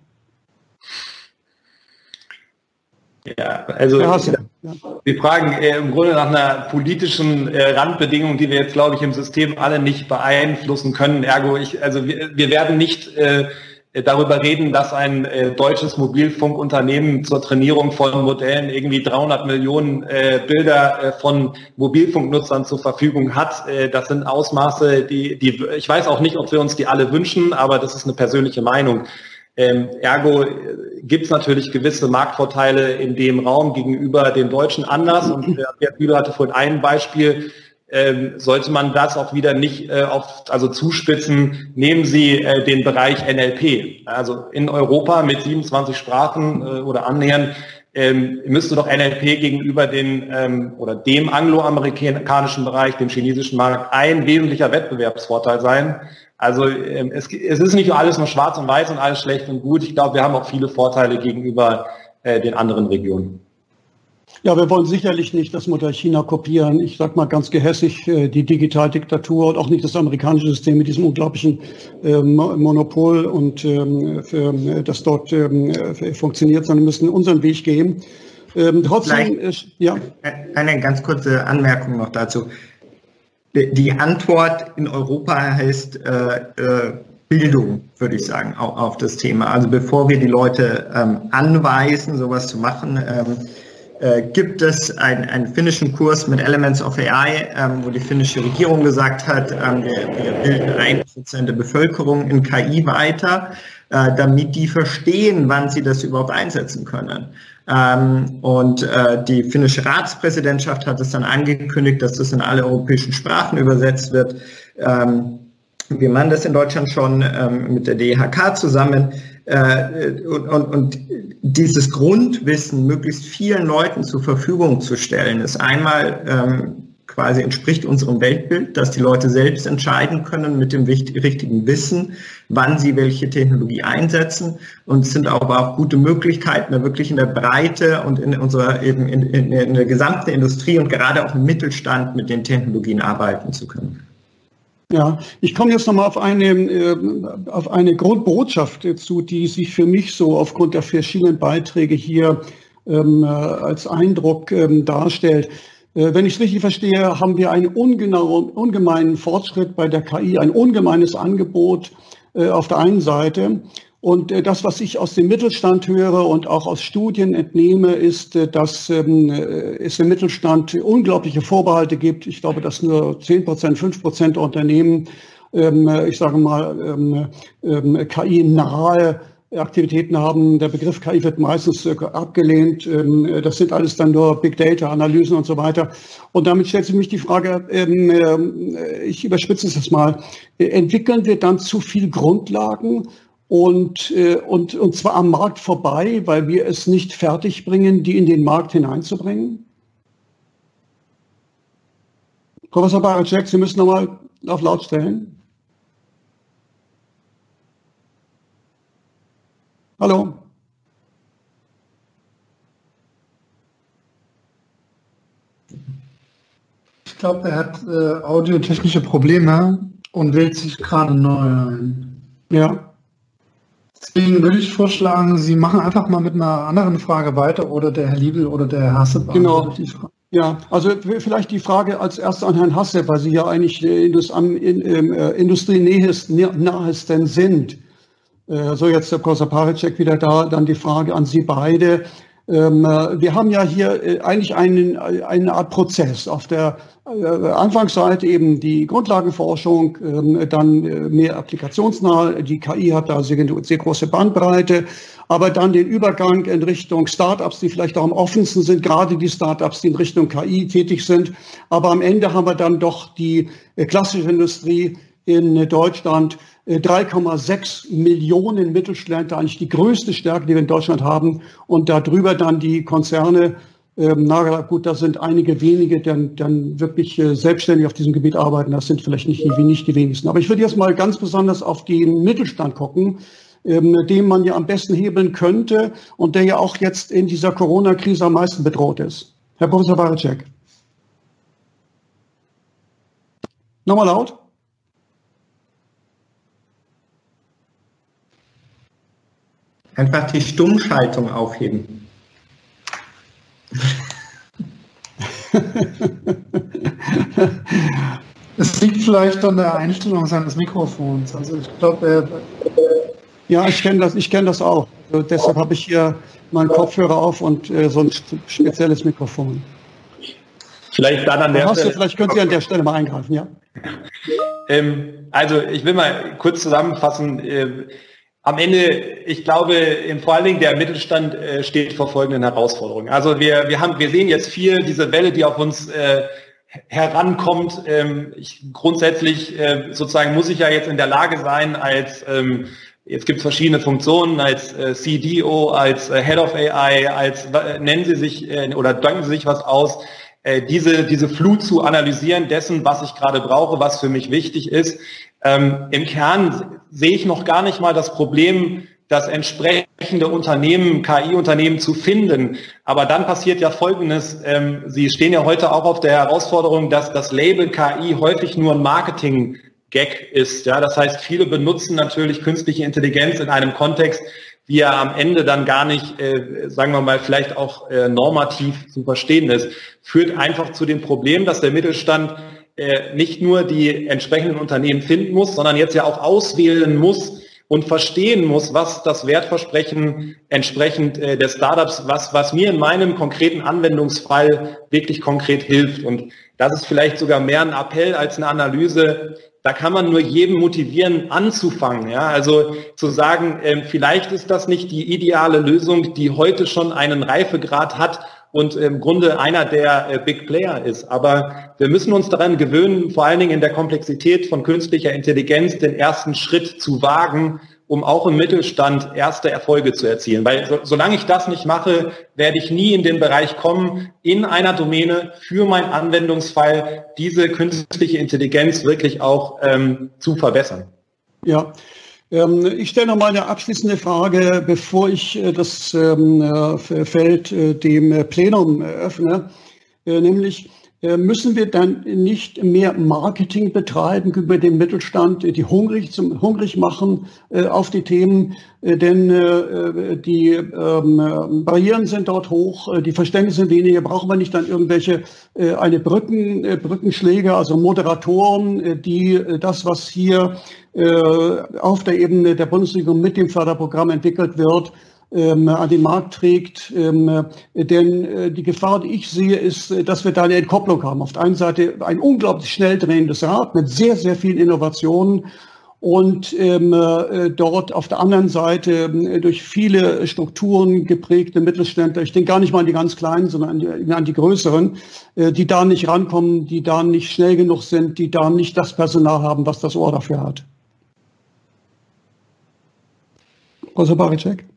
Ja, also wir fragen äh, im Grunde nach einer politischen äh, Randbedingung, die wir jetzt, glaube ich, im System alle nicht beeinflussen können. Ergo, ich, also wir, wir werden nicht äh, darüber reden, dass ein äh, deutsches Mobilfunkunternehmen zur Trainierung von Modellen irgendwie dreihundert Millionen äh, Bilder äh, von Mobilfunknutzern zur Verfügung hat. Äh, das sind Ausmaße, die, die ich weiß auch nicht, ob wir uns die alle wünschen, aber das ist eine persönliche Meinung. Ähm, ergo äh, gibt es natürlich gewisse Marktvorteile in dem Raum gegenüber den Deutschen anders. Und Herr Bühler hatte vorhin ein Beispiel. Ähm, sollte man das auch wieder nicht äh, auf, also zuspitzen, nehmen Sie äh, den Bereich N L P. Also in Europa mit siebenundzwanzig Sprachen äh, oder annähernd ähm, müsste doch N L P gegenüber den ähm, oder dem angloamerikanischen Bereich, dem chinesischen Markt, ein wesentlicher Wettbewerbsvorteil sein. Also ähm, es, es ist nicht alles nur schwarz und weiß und alles schlecht und gut. Ich glaube, wir haben auch viele Vorteile gegenüber äh, den anderen Regionen.
Ja, wir wollen sicherlich nicht das Modell China kopieren. Ich sage mal ganz gehässig, äh, die Digitaldiktatur und auch nicht das amerikanische System mit diesem unglaublichen äh, Monopol und ähm, für, das dort ähm, funktioniert, sondern wir müssen unseren Weg gehen. Ähm, trotzdem, äh, ja.
Eine ganz kurze Anmerkung noch dazu. Die Antwort in Europa heißt äh, äh, Bildung, würde ich sagen, auch auf das Thema. Also bevor wir die Leute ähm, anweisen, sowas zu machen, ähm, äh, gibt es ein, einen finnischen Kurs mit Elements of A I, ähm, wo die finnische Regierung gesagt hat, ähm, wir, wir bilden ein Prozent der Bevölkerung in K I weiter, äh, damit die verstehen, wann sie das überhaupt einsetzen können. Ähm, und äh, die finnische Ratspräsidentschaft hat es dann angekündigt, dass das in alle europäischen Sprachen übersetzt wird. Ähm, wir machen das in Deutschland schon ähm, mit der D I H K zusammen. Äh, und, und, und dieses Grundwissen möglichst vielen Leuten zur Verfügung zu stellen, ist einmal ähm, quasi entspricht unserem Weltbild, dass die Leute selbst entscheiden können mit dem richtigen Wissen, wann sie welche Technologie einsetzen, und es sind aber auch gute Möglichkeiten, da wirklich in der Breite und in unserer eben in, in, in der gesamten Industrie und gerade auch im Mittelstand mit den Technologien arbeiten zu können.
Ja, ich komme jetzt nochmal auf eine, äh, auf eine Grundbotschaft zu, die sich für mich so aufgrund der verschiedenen Beiträge hier ähm, als Eindruck ähm, darstellt. Wenn ich es richtig verstehe, haben wir einen ungenauen, ungemeinen Fortschritt bei der K I, ein ungemeines Angebot äh, auf der einen Seite. Und äh, das, was ich aus dem Mittelstand höre und auch aus Studien entnehme, ist, äh, dass ähm, es im Mittelstand unglaubliche Vorbehalte gibt. Ich glaube, dass nur zehn Prozent, fünf Prozent der Unternehmen, ähm, ich sage mal, ähm, ähm, K I-nahe Aktivitäten haben. Der Begriff K I wird meistens abgelehnt. Das sind alles dann nur Big Data Analysen und so weiter. Und damit stellt sich mich die Frage, ich überspitze es jetzt mal, entwickeln wir dann zu viel Grundlagen und, und, und zwar am Markt vorbei, weil wir es nicht fertig bringen, die in den Markt hineinzubringen? Professor Baracek, Sie müssen nochmal auf laut stellen. Hallo.
Ich glaube, er hat äh, audiotechnische Probleme und wählt sich gerade neu ein.
Ja.
Deswegen würde ich vorschlagen, Sie machen einfach mal mit einer anderen Frage weiter oder der Herr Liebel oder der Herr Hasse.
Genau. Ja, also vielleicht die Frage als erstes an Herrn Hasse, weil Sie ja eigentlich äh, Indus, am in, äh, industrienahesten sind. Äh, so, jetzt der Professor Parecek wieder da, dann die Frage an Sie beide. Ähm, äh, wir haben ja hier äh, eigentlich einen, eine Art Prozess. Auf der äh, Anfangsseite eben die Grundlagenforschung, äh, dann äh, mehr applikationsnah. Die K I hat da sehr, sehr große Bandbreite. Aber dann den Übergang in Richtung Startups, die vielleicht auch am offensten sind, gerade die Startups, die in Richtung K I tätig sind. Aber am Ende haben wir dann doch die äh, klassische Industrie in äh, Deutschland. drei Komma sechs Millionen Mittelständler, eigentlich die größte Stärke, die wir in Deutschland haben. Und darüber dann die Konzerne. Ähm, na gut, da sind einige wenige, die dann, dann wirklich äh, selbstständig auf diesem Gebiet arbeiten. Das sind vielleicht nicht, nicht die wenigsten. Aber ich würde jetzt mal ganz besonders auf den Mittelstand gucken, ähm, den man ja am besten hebeln könnte und der ja auch jetzt in dieser Corona-Krise am meisten bedroht ist. Herr Professor Parecek. Nochmal laut.
Einfach die Stummschaltung aufheben.
Es liegt vielleicht an der Einstellung seines Mikrofons. Also ich glaube,
ja, ich kenne das, ich kenne das auch. Also deshalb habe ich hier meinen Kopfhörer auf und äh, so ein spezielles Mikrofon.
Vielleicht dann an der
Stelle.
Stelle.
Vielleicht können Sie an der Stelle mal eingreifen, ja?
Ähm, also ich will mal kurz zusammenfassen. Äh, Am Ende, ich glaube, vor allen Dingen der Mittelstand äh, steht vor folgenden Herausforderungen. Also wir, wir haben, wir sehen jetzt viel diese Welle, die auf uns äh, herankommt. Ähm, ich, grundsätzlich äh, sozusagen muss ich ja jetzt in der Lage sein, als ähm, jetzt gibt es verschiedene Funktionen, als äh, C D O, als äh, Head of A I, als äh, nennen Sie sich äh, oder denken Sie sich was aus, äh, diese diese Flut zu analysieren dessen, was ich gerade brauche, was für mich wichtig ist. Ähm, Im Kern sehe ich noch gar nicht mal das Problem, das entsprechende Unternehmen, K I-Unternehmen zu finden. Aber dann passiert ja Folgendes. Ähm, Sie stehen ja heute auch auf der Herausforderung, dass das Label K I häufig nur ein Marketing-Gag ist. Ja, das heißt, viele benutzen natürlich künstliche Intelligenz in einem Kontext, wie er am Ende dann gar nicht, äh, sagen wir mal, vielleicht auch äh, normativ zu verstehen ist. Führt einfach zu dem Problem, dass der Mittelstand nicht nur die entsprechenden Unternehmen finden muss, sondern jetzt ja auch auswählen muss und verstehen muss, was das Wertversprechen entsprechend äh, der Startups, was, was mir in meinem konkreten Anwendungsfall wirklich konkret hilft. Und das ist vielleicht sogar mehr ein Appell als eine Analyse. Da kann man nur jedem motivieren, anzufangen. Ja? Also zu sagen, äh, vielleicht ist das nicht die ideale Lösung, die heute schon einen Reifegrad hat, und im Grunde einer der äh, Big Player ist. Aber wir müssen uns daran gewöhnen, vor allen Dingen in der Komplexität von künstlicher Intelligenz den ersten Schritt zu wagen, um auch im Mittelstand erste Erfolge zu erzielen. Weil so, solange ich das nicht mache, werde ich nie in den Bereich kommen, in einer Domäne für meinen Anwendungsfall diese künstliche Intelligenz wirklich auch ähm, zu verbessern.
Ja. Ich stelle noch mal eine abschließende Frage, bevor ich das Feld dem Plenum öffne, nämlich müssen wir dann nicht mehr Marketing betreiben über den Mittelstand, die hungrig, zum, hungrig machen auf die Themen, denn die Barrieren sind dort hoch, die Verständnisse sind weniger, brauchen wir nicht dann irgendwelche eine Brücken, Brückenschläge, also Moderatoren, die das, was hier auf der Ebene der Bundesregierung mit dem Förderprogramm entwickelt wird, ähm, an den Markt trägt. Ähm, denn äh, die Gefahr, die ich sehe, ist, dass wir da eine Entkopplung haben. Auf der einen Seite ein unglaublich schnell drehendes Rad mit sehr, sehr vielen Innovationen und ähm, äh, dort auf der anderen Seite äh, durch viele Strukturen geprägte Mittelständler, ich denke gar nicht mal an die ganz kleinen, sondern an die, an die größeren, äh, die da nicht rankommen, die da nicht schnell genug sind, die da nicht das Personal haben, was das Ohr dafür hat. Professor Parecek?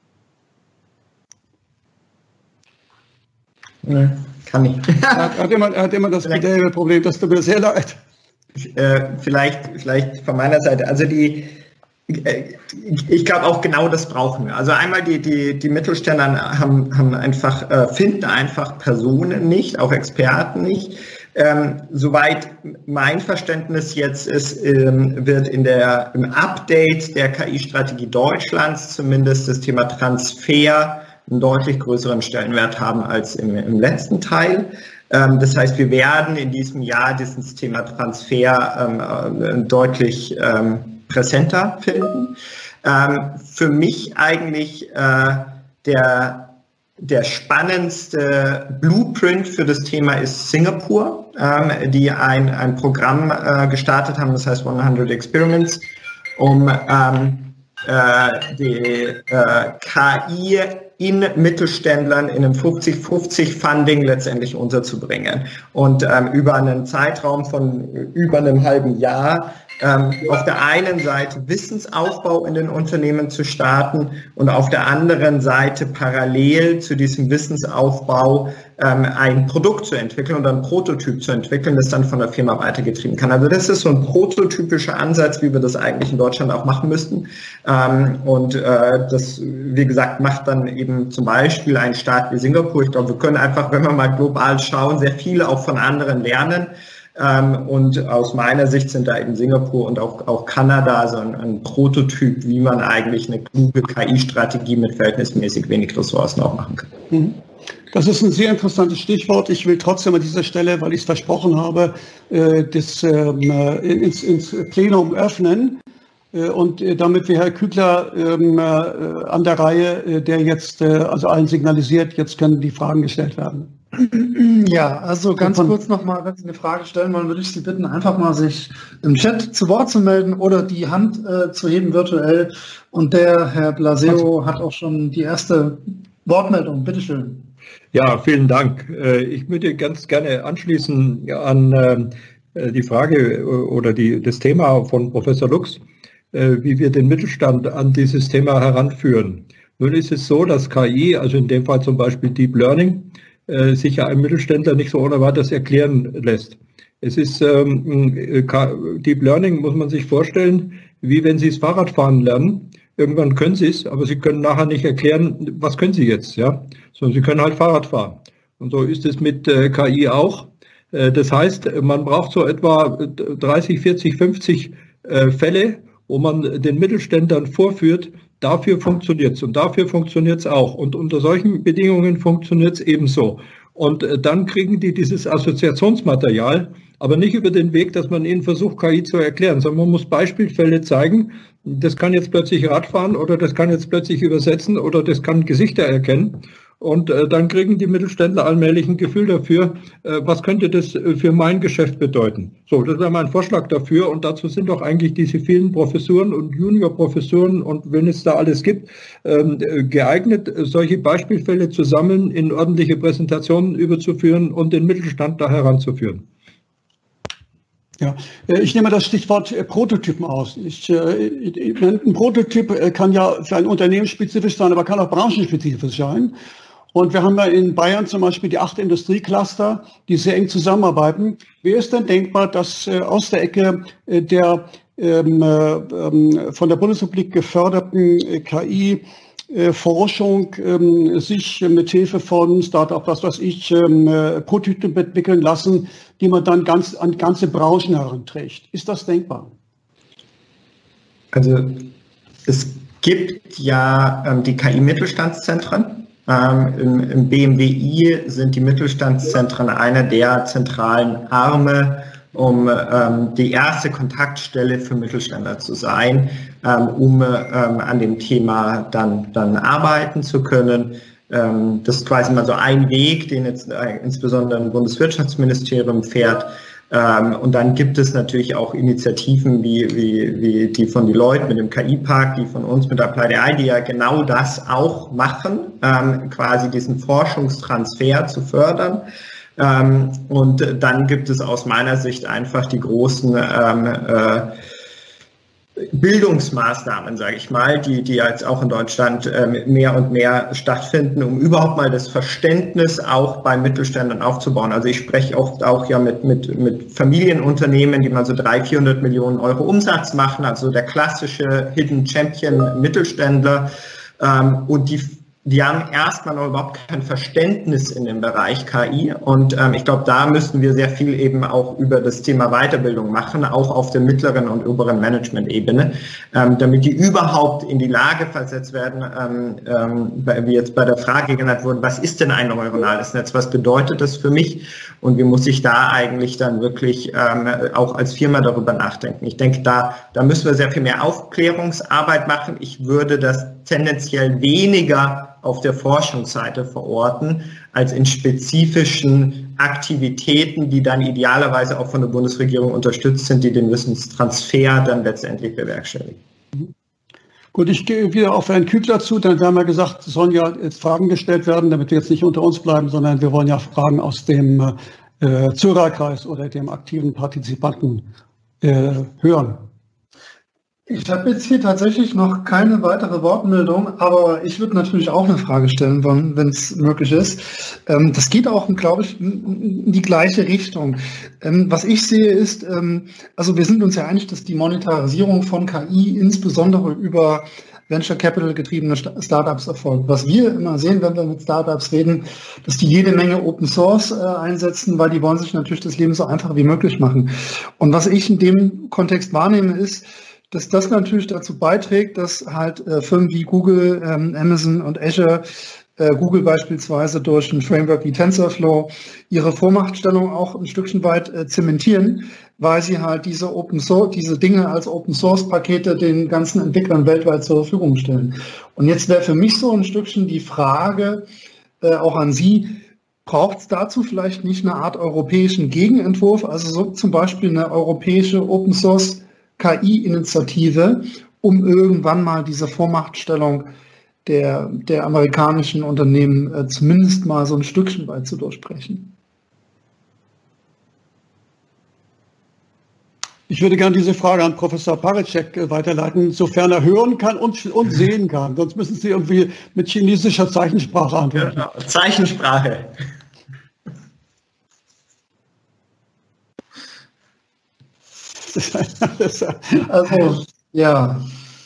Nee, kann ich.
Er hat immer, er hat immer das Problem, das tut mir sehr leid.
Äh, vielleicht, vielleicht von meiner Seite. Also die, ich glaube auch genau das brauchen wir. Also einmal die, die, die Mittelständler haben, haben einfach, äh, finden einfach Personen nicht, auch Experten nicht. Ähm, soweit mein Verständnis jetzt ist, ähm, wird in der, im Update der K I-Strategie Deutschlands zumindest das Thema Transfer einen deutlich größeren Stellenwert haben als im, im letzten Teil. Ähm, das heißt, wir werden in diesem Jahr dieses Thema Transfer ähm, äh, deutlich ähm, präsenter finden. Ähm, für mich eigentlich äh, der, der spannendste Blueprint für das Thema ist Singapur, ähm, die ein, ein Programm äh, gestartet haben, das heißt hundert Experiments, um ähm, äh, die äh, K I in Mittelständlern in einem fünfzig fünfzig Funding letztendlich unterzubringen. Und ähm, über einen Zeitraum von über einem halben Jahr ähm, auf der einen Seite Wissensaufbau in den Unternehmen zu starten und auf der anderen Seite parallel zu diesem Wissensaufbau ähm, ein Produkt zu entwickeln und ein Prototyp zu entwickeln, das dann von der Firma weitergetrieben kann. Also das ist so ein prototypischer Ansatz, wie wir das eigentlich in Deutschland auch machen müssten. Ähm, und äh, das, wie gesagt, macht dann eben zum Beispiel einen Staat wie Singapur. Ich glaube, wir können einfach, wenn wir mal global schauen, sehr viel auch von anderen lernen. Ähm, und aus meiner Sicht sind da eben Singapur und auch, auch Kanada so ein, ein Prototyp, wie man eigentlich eine kluge K I-Strategie mit verhältnismäßig wenig Ressourcen auch machen kann.
Das ist ein sehr interessantes Stichwort. Ich will trotzdem an dieser Stelle, weil ich es versprochen habe, das ins, ins Plenum öffnen. Und damit wir Herr Kügler an der Reihe, der jetzt also allen signalisiert, jetzt können die Fragen gestellt werden.
Ja, also ganz kurz nochmal, wenn Sie eine Frage stellen wollen, würde ich Sie bitten, einfach mal sich im Chat zu Wort zu melden oder die Hand äh, zu heben virtuell. Und der Herr Blaseo hat auch schon die erste Wortmeldung. Bitte schön.
Ja, vielen Dank. Ich würde ganz gerne anschließen an die Frage oder die, das Thema von Professor Lux, wie wir den Mittelstand an dieses Thema heranführen. Nun ist es so, dass K I, also in dem Fall zum Beispiel Deep Learning, sich ja einem Mittelständler nicht so ohne weiteres erklären lässt. Es ist ähm, Deep Learning, muss man sich vorstellen, wie wenn Sie das Fahrradfahren lernen. Irgendwann können Sie es, aber Sie können nachher nicht erklären, was können Sie jetzt, ja? Sondern Sie können halt Fahrrad fahren. Und so ist es mit äh, K I auch. Äh, das heißt, man braucht so etwa dreißig, vierzig, fünfzig äh, Fälle, wo man den Mittelständlern vorführt, dafür funktioniert es und dafür funktioniert es auch. Und unter solchen Bedingungen funktioniert es ebenso. Und äh, dann kriegen die dieses Assoziationsmaterial, aber nicht über den Weg, dass man ihnen versucht, K I zu erklären, sondern man muss Beispielfälle zeigen. Das kann jetzt plötzlich Radfahren oder das kann jetzt plötzlich übersetzen oder das kann Gesichter erkennen. Und äh, dann kriegen die Mittelständler allmählich ein Gefühl dafür, äh, was könnte das für mein Geschäft bedeuten. So, das wäre mein Vorschlag dafür. Und dazu sind doch eigentlich diese vielen Professuren und Juniorprofessuren und wenn es da alles gibt, ähm, geeignet, solche Beispielfälle zu sammeln, in ordentliche Präsentationen überzuführen und den Mittelstand da heranzuführen.
Ja, ich nehme das Stichwort Prototypen aus. Ich, ein Prototyp kann ja für ein Unternehmen spezifisch sein, aber kann auch branchenspezifisch sein. Und wir haben ja in Bayern zum Beispiel die acht Industriecluster, die sehr eng zusammenarbeiten. Wie ist denn denkbar, dass aus der Ecke der ähm, ähm, von der Bundesrepublik geförderten K I Forschung ähm, sich mit Hilfe von Start-up, was weiß ich, ähm, Prototypen entwickeln lassen, die man dann ganz an ganze Branchen heranträgt? Ist das denkbar?
Also es gibt ja ähm, die K I-Mittelstandszentren. Ähm, im, Im B M W I sind die Mittelstandszentren einer der zentralen Arme, um ähm, die erste Kontaktstelle für Mittelständler zu sein, ähm, um ähm, an dem Thema dann, dann arbeiten zu können. Ähm, das ist quasi mal so ein Weg, den jetzt äh, insbesondere ein Bundeswirtschaftsministerium fährt. Ähm, und dann gibt es natürlich auch Initiativen wie, wie, wie die von Deloitte mit dem K I-Park, die von uns mit Applied A I, die ja genau das auch machen, ähm, quasi diesen Forschungstransfer zu fördern. Ähm, und dann gibt es aus meiner Sicht einfach die großen ähm, äh, Bildungsmaßnahmen, sage ich mal, die, die jetzt auch in Deutschland ähm, mehr und mehr stattfinden, um überhaupt mal das Verständnis auch bei Mittelständlern aufzubauen. Also ich spreche oft auch ja mit, mit, mit Familienunternehmen, die mal so dreihundert, vierhundert Millionen Euro Umsatz machen, also der klassische Hidden Champion Mittelständler. Ähm, und die Die haben erstmal noch überhaupt kein Verständnis in dem Bereich K I und ähm, ich glaube, da müssen wir sehr viel eben auch über das Thema Weiterbildung machen, auch auf der mittleren und oberen Management-Ebene, ähm, damit die überhaupt in die Lage versetzt werden, ähm, ähm, wie jetzt bei der Frage genannt wurde, was ist denn ein neuronales Netz, was bedeutet das für mich und wie muss ich da eigentlich dann wirklich ähm, auch als Firma darüber nachdenken. Ich denke, da, da müssen wir sehr viel mehr Aufklärungsarbeit machen. Ich würde das tendenziell weniger auf der Forschungsseite verorten, als in spezifischen Aktivitäten, die dann idealerweise auch von der Bundesregierung unterstützt sind, die den Wissenstransfer dann letztendlich bewerkstelligen.
Gut, ich gehe wieder auf Herrn Kügler zu, dann haben wir gesagt, es sollen ja jetzt Fragen gestellt werden, damit wir jetzt nicht unter uns bleiben, sondern wir wollen ja Fragen aus dem äh, Zuhörerkreis oder dem aktiven Partizipanten äh, hören.
Ich habe jetzt hier tatsächlich noch keine weitere Wortmeldung, aber ich würde natürlich auch eine Frage stellen wollen, wenn es möglich ist. Ähm, das geht auch, glaube ich, in die gleiche Richtung. Ähm, was ich sehe ist, ähm, also wir sind uns ja einig, dass die Monetarisierung von K I insbesondere über Venture Capital getriebene Startups erfolgt. Was wir immer sehen, wenn wir mit Startups reden, dass die jede Menge Open Source äh, einsetzen, weil die wollen sich natürlich das Leben so einfach wie möglich machen. Und was ich in dem Kontext wahrnehme, ist, dass das natürlich dazu beiträgt, dass halt äh, Firmen wie Google, ähm, Amazon und Azure, äh, Google beispielsweise durch ein Framework wie TensorFlow ihre Vormachtstellung auch ein Stückchen weit äh, zementieren, weil sie halt diese Open Source, diese Dinge als Open Source Pakete den ganzen Entwicklern weltweit zur Verfügung stellen. Und jetzt wäre für mich so ein Stückchen die Frage, äh, auch an Sie, braucht es dazu vielleicht nicht eine Art europäischen Gegenentwurf, also so zum Beispiel eine europäische Open Source K I-Initiative, um irgendwann mal diese Vormachtstellung der, der amerikanischen Unternehmen äh, zumindest mal so ein Stückchen weit zu durchbrechen?
Ich würde gerne diese Frage an Professor Parecek äh, weiterleiten, sofern er hören kann und, und sehen kann. Sonst müssen Sie irgendwie mit chinesischer Zeichensprache antworten.
Genau, Zeichensprache.
Also, ja.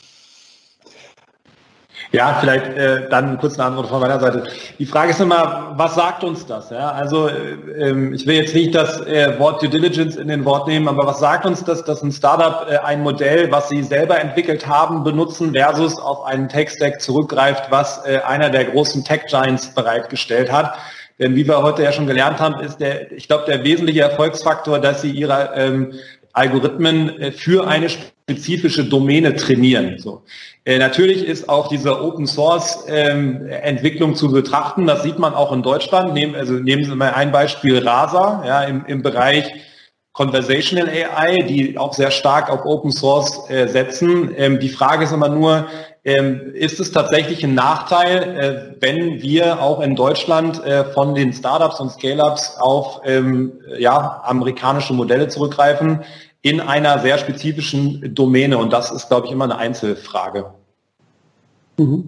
Ja, vielleicht äh, dann kurz eine Antwort von meiner Seite. Die Frage ist immer, was sagt uns das? Ja? Also äh, ich will jetzt nicht das äh, Wort Due Diligence in den Wort nehmen, aber was sagt uns das, dass ein Startup äh, ein Modell, was sie selber entwickelt haben, benutzen versus auf einen Tech-Stack zurückgreift, was äh, einer der großen Tech-Giants bereitgestellt hat? Denn wie wir heute ja schon gelernt haben, ist der, ich glaube, der wesentliche Erfolgsfaktor, dass sie ihre ähm, Algorithmen äh, für eine spezifische Domäne trainieren. So. Äh, natürlich ist auch diese Open Source ähm, Entwicklung zu betrachten. Das sieht man auch in Deutschland. Nehmen, also nehmen Sie mal ein Beispiel Rasa, ja, im, im Bereich Conversational A I, die auch sehr stark auf Open Source äh, setzen. Ähm, die Frage ist immer nur, ähm, ist es tatsächlich ein Nachteil, äh, wenn wir auch in Deutschland äh, von den Startups und Scale-Ups auf ähm, ja, amerikanische Modelle zurückgreifen in einer sehr spezifischen Domäne? Und das ist, glaube ich, immer eine Einzelfrage.
Mhm.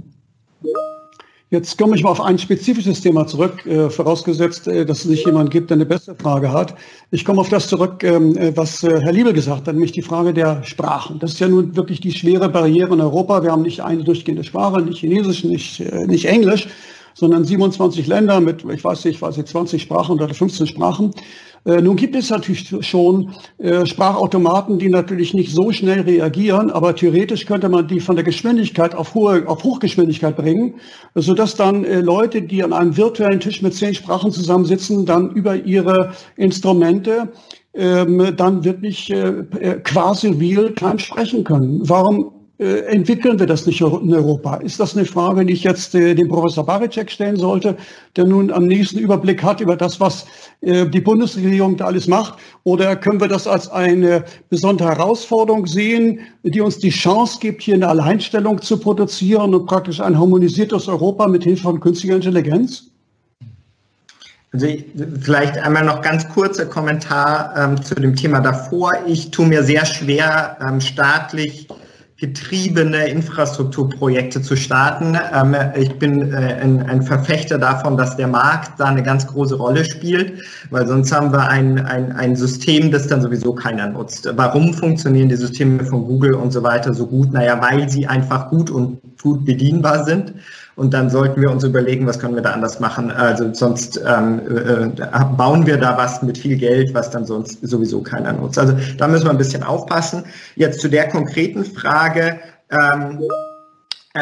Jetzt komme ich mal auf ein spezifisches Thema zurück, äh, vorausgesetzt, äh, dass es nicht jemand gibt, der eine bessere Frage hat. Ich komme auf das zurück, ähm, was äh, Herr Liebel gesagt hat, nämlich die Frage der Sprachen. Das ist ja nun wirklich die schwere Barriere in Europa. Wir haben nicht eine durchgehende Sprache, nicht Chinesisch, nicht, äh, nicht Englisch, sondern siebenundzwanzig Länder mit, ich weiß nicht, ich weiß nicht, zwanzig Sprachen oder fünfzehn Sprachen. Äh, nun gibt es natürlich schon äh, Sprachautomaten, die natürlich nicht so schnell reagieren, aber theoretisch könnte man die von der Geschwindigkeit auf hohe, auf Hochgeschwindigkeit bringen, sodass dann äh, Leute, die an einem virtuellen Tisch mit zehn Sprachen zusammensitzen, dann über ihre Instrumente ähm, dann wirklich äh, quasi real-time sprechen können. Warum äh, entwickeln wir das nicht in Europa? Ist das eine Frage, die ich jetzt äh, dem Professor Parecek stellen sollte, der nun am nächsten Überblick hat über das, was äh, die Bundesregierung da alles macht? Oder können wir das als eine besondere Herausforderung sehen, die uns die Chance gibt, hier eine Alleinstellung zu produzieren und praktisch ein harmonisiertes Europa mit Hilfe von künstlicher Intelligenz?
Also ich, vielleicht einmal noch ganz kurzer Kommentar ähm, zu dem Thema davor. Ich tue mir sehr schwer, ähm, staatlich getriebene Infrastrukturprojekte zu starten. Ähm, ich bin äh, ein, ein Verfechter davon, dass der Markt da eine ganz große Rolle spielt, weil sonst haben wir ein, ein, ein System, das dann sowieso keiner nutzt. Warum funktionieren die Systeme von Google und so weiter so gut? Naja, weil sie einfach gut und gut bedienbar sind. Und dann sollten wir uns überlegen, was können wir da anders machen. Also sonst ähm, äh, bauen wir da was mit viel Geld, was dann sonst sowieso keiner nutzt. Also da müssen wir ein bisschen aufpassen. Jetzt zu der konkreten Frage. Ähm, äh,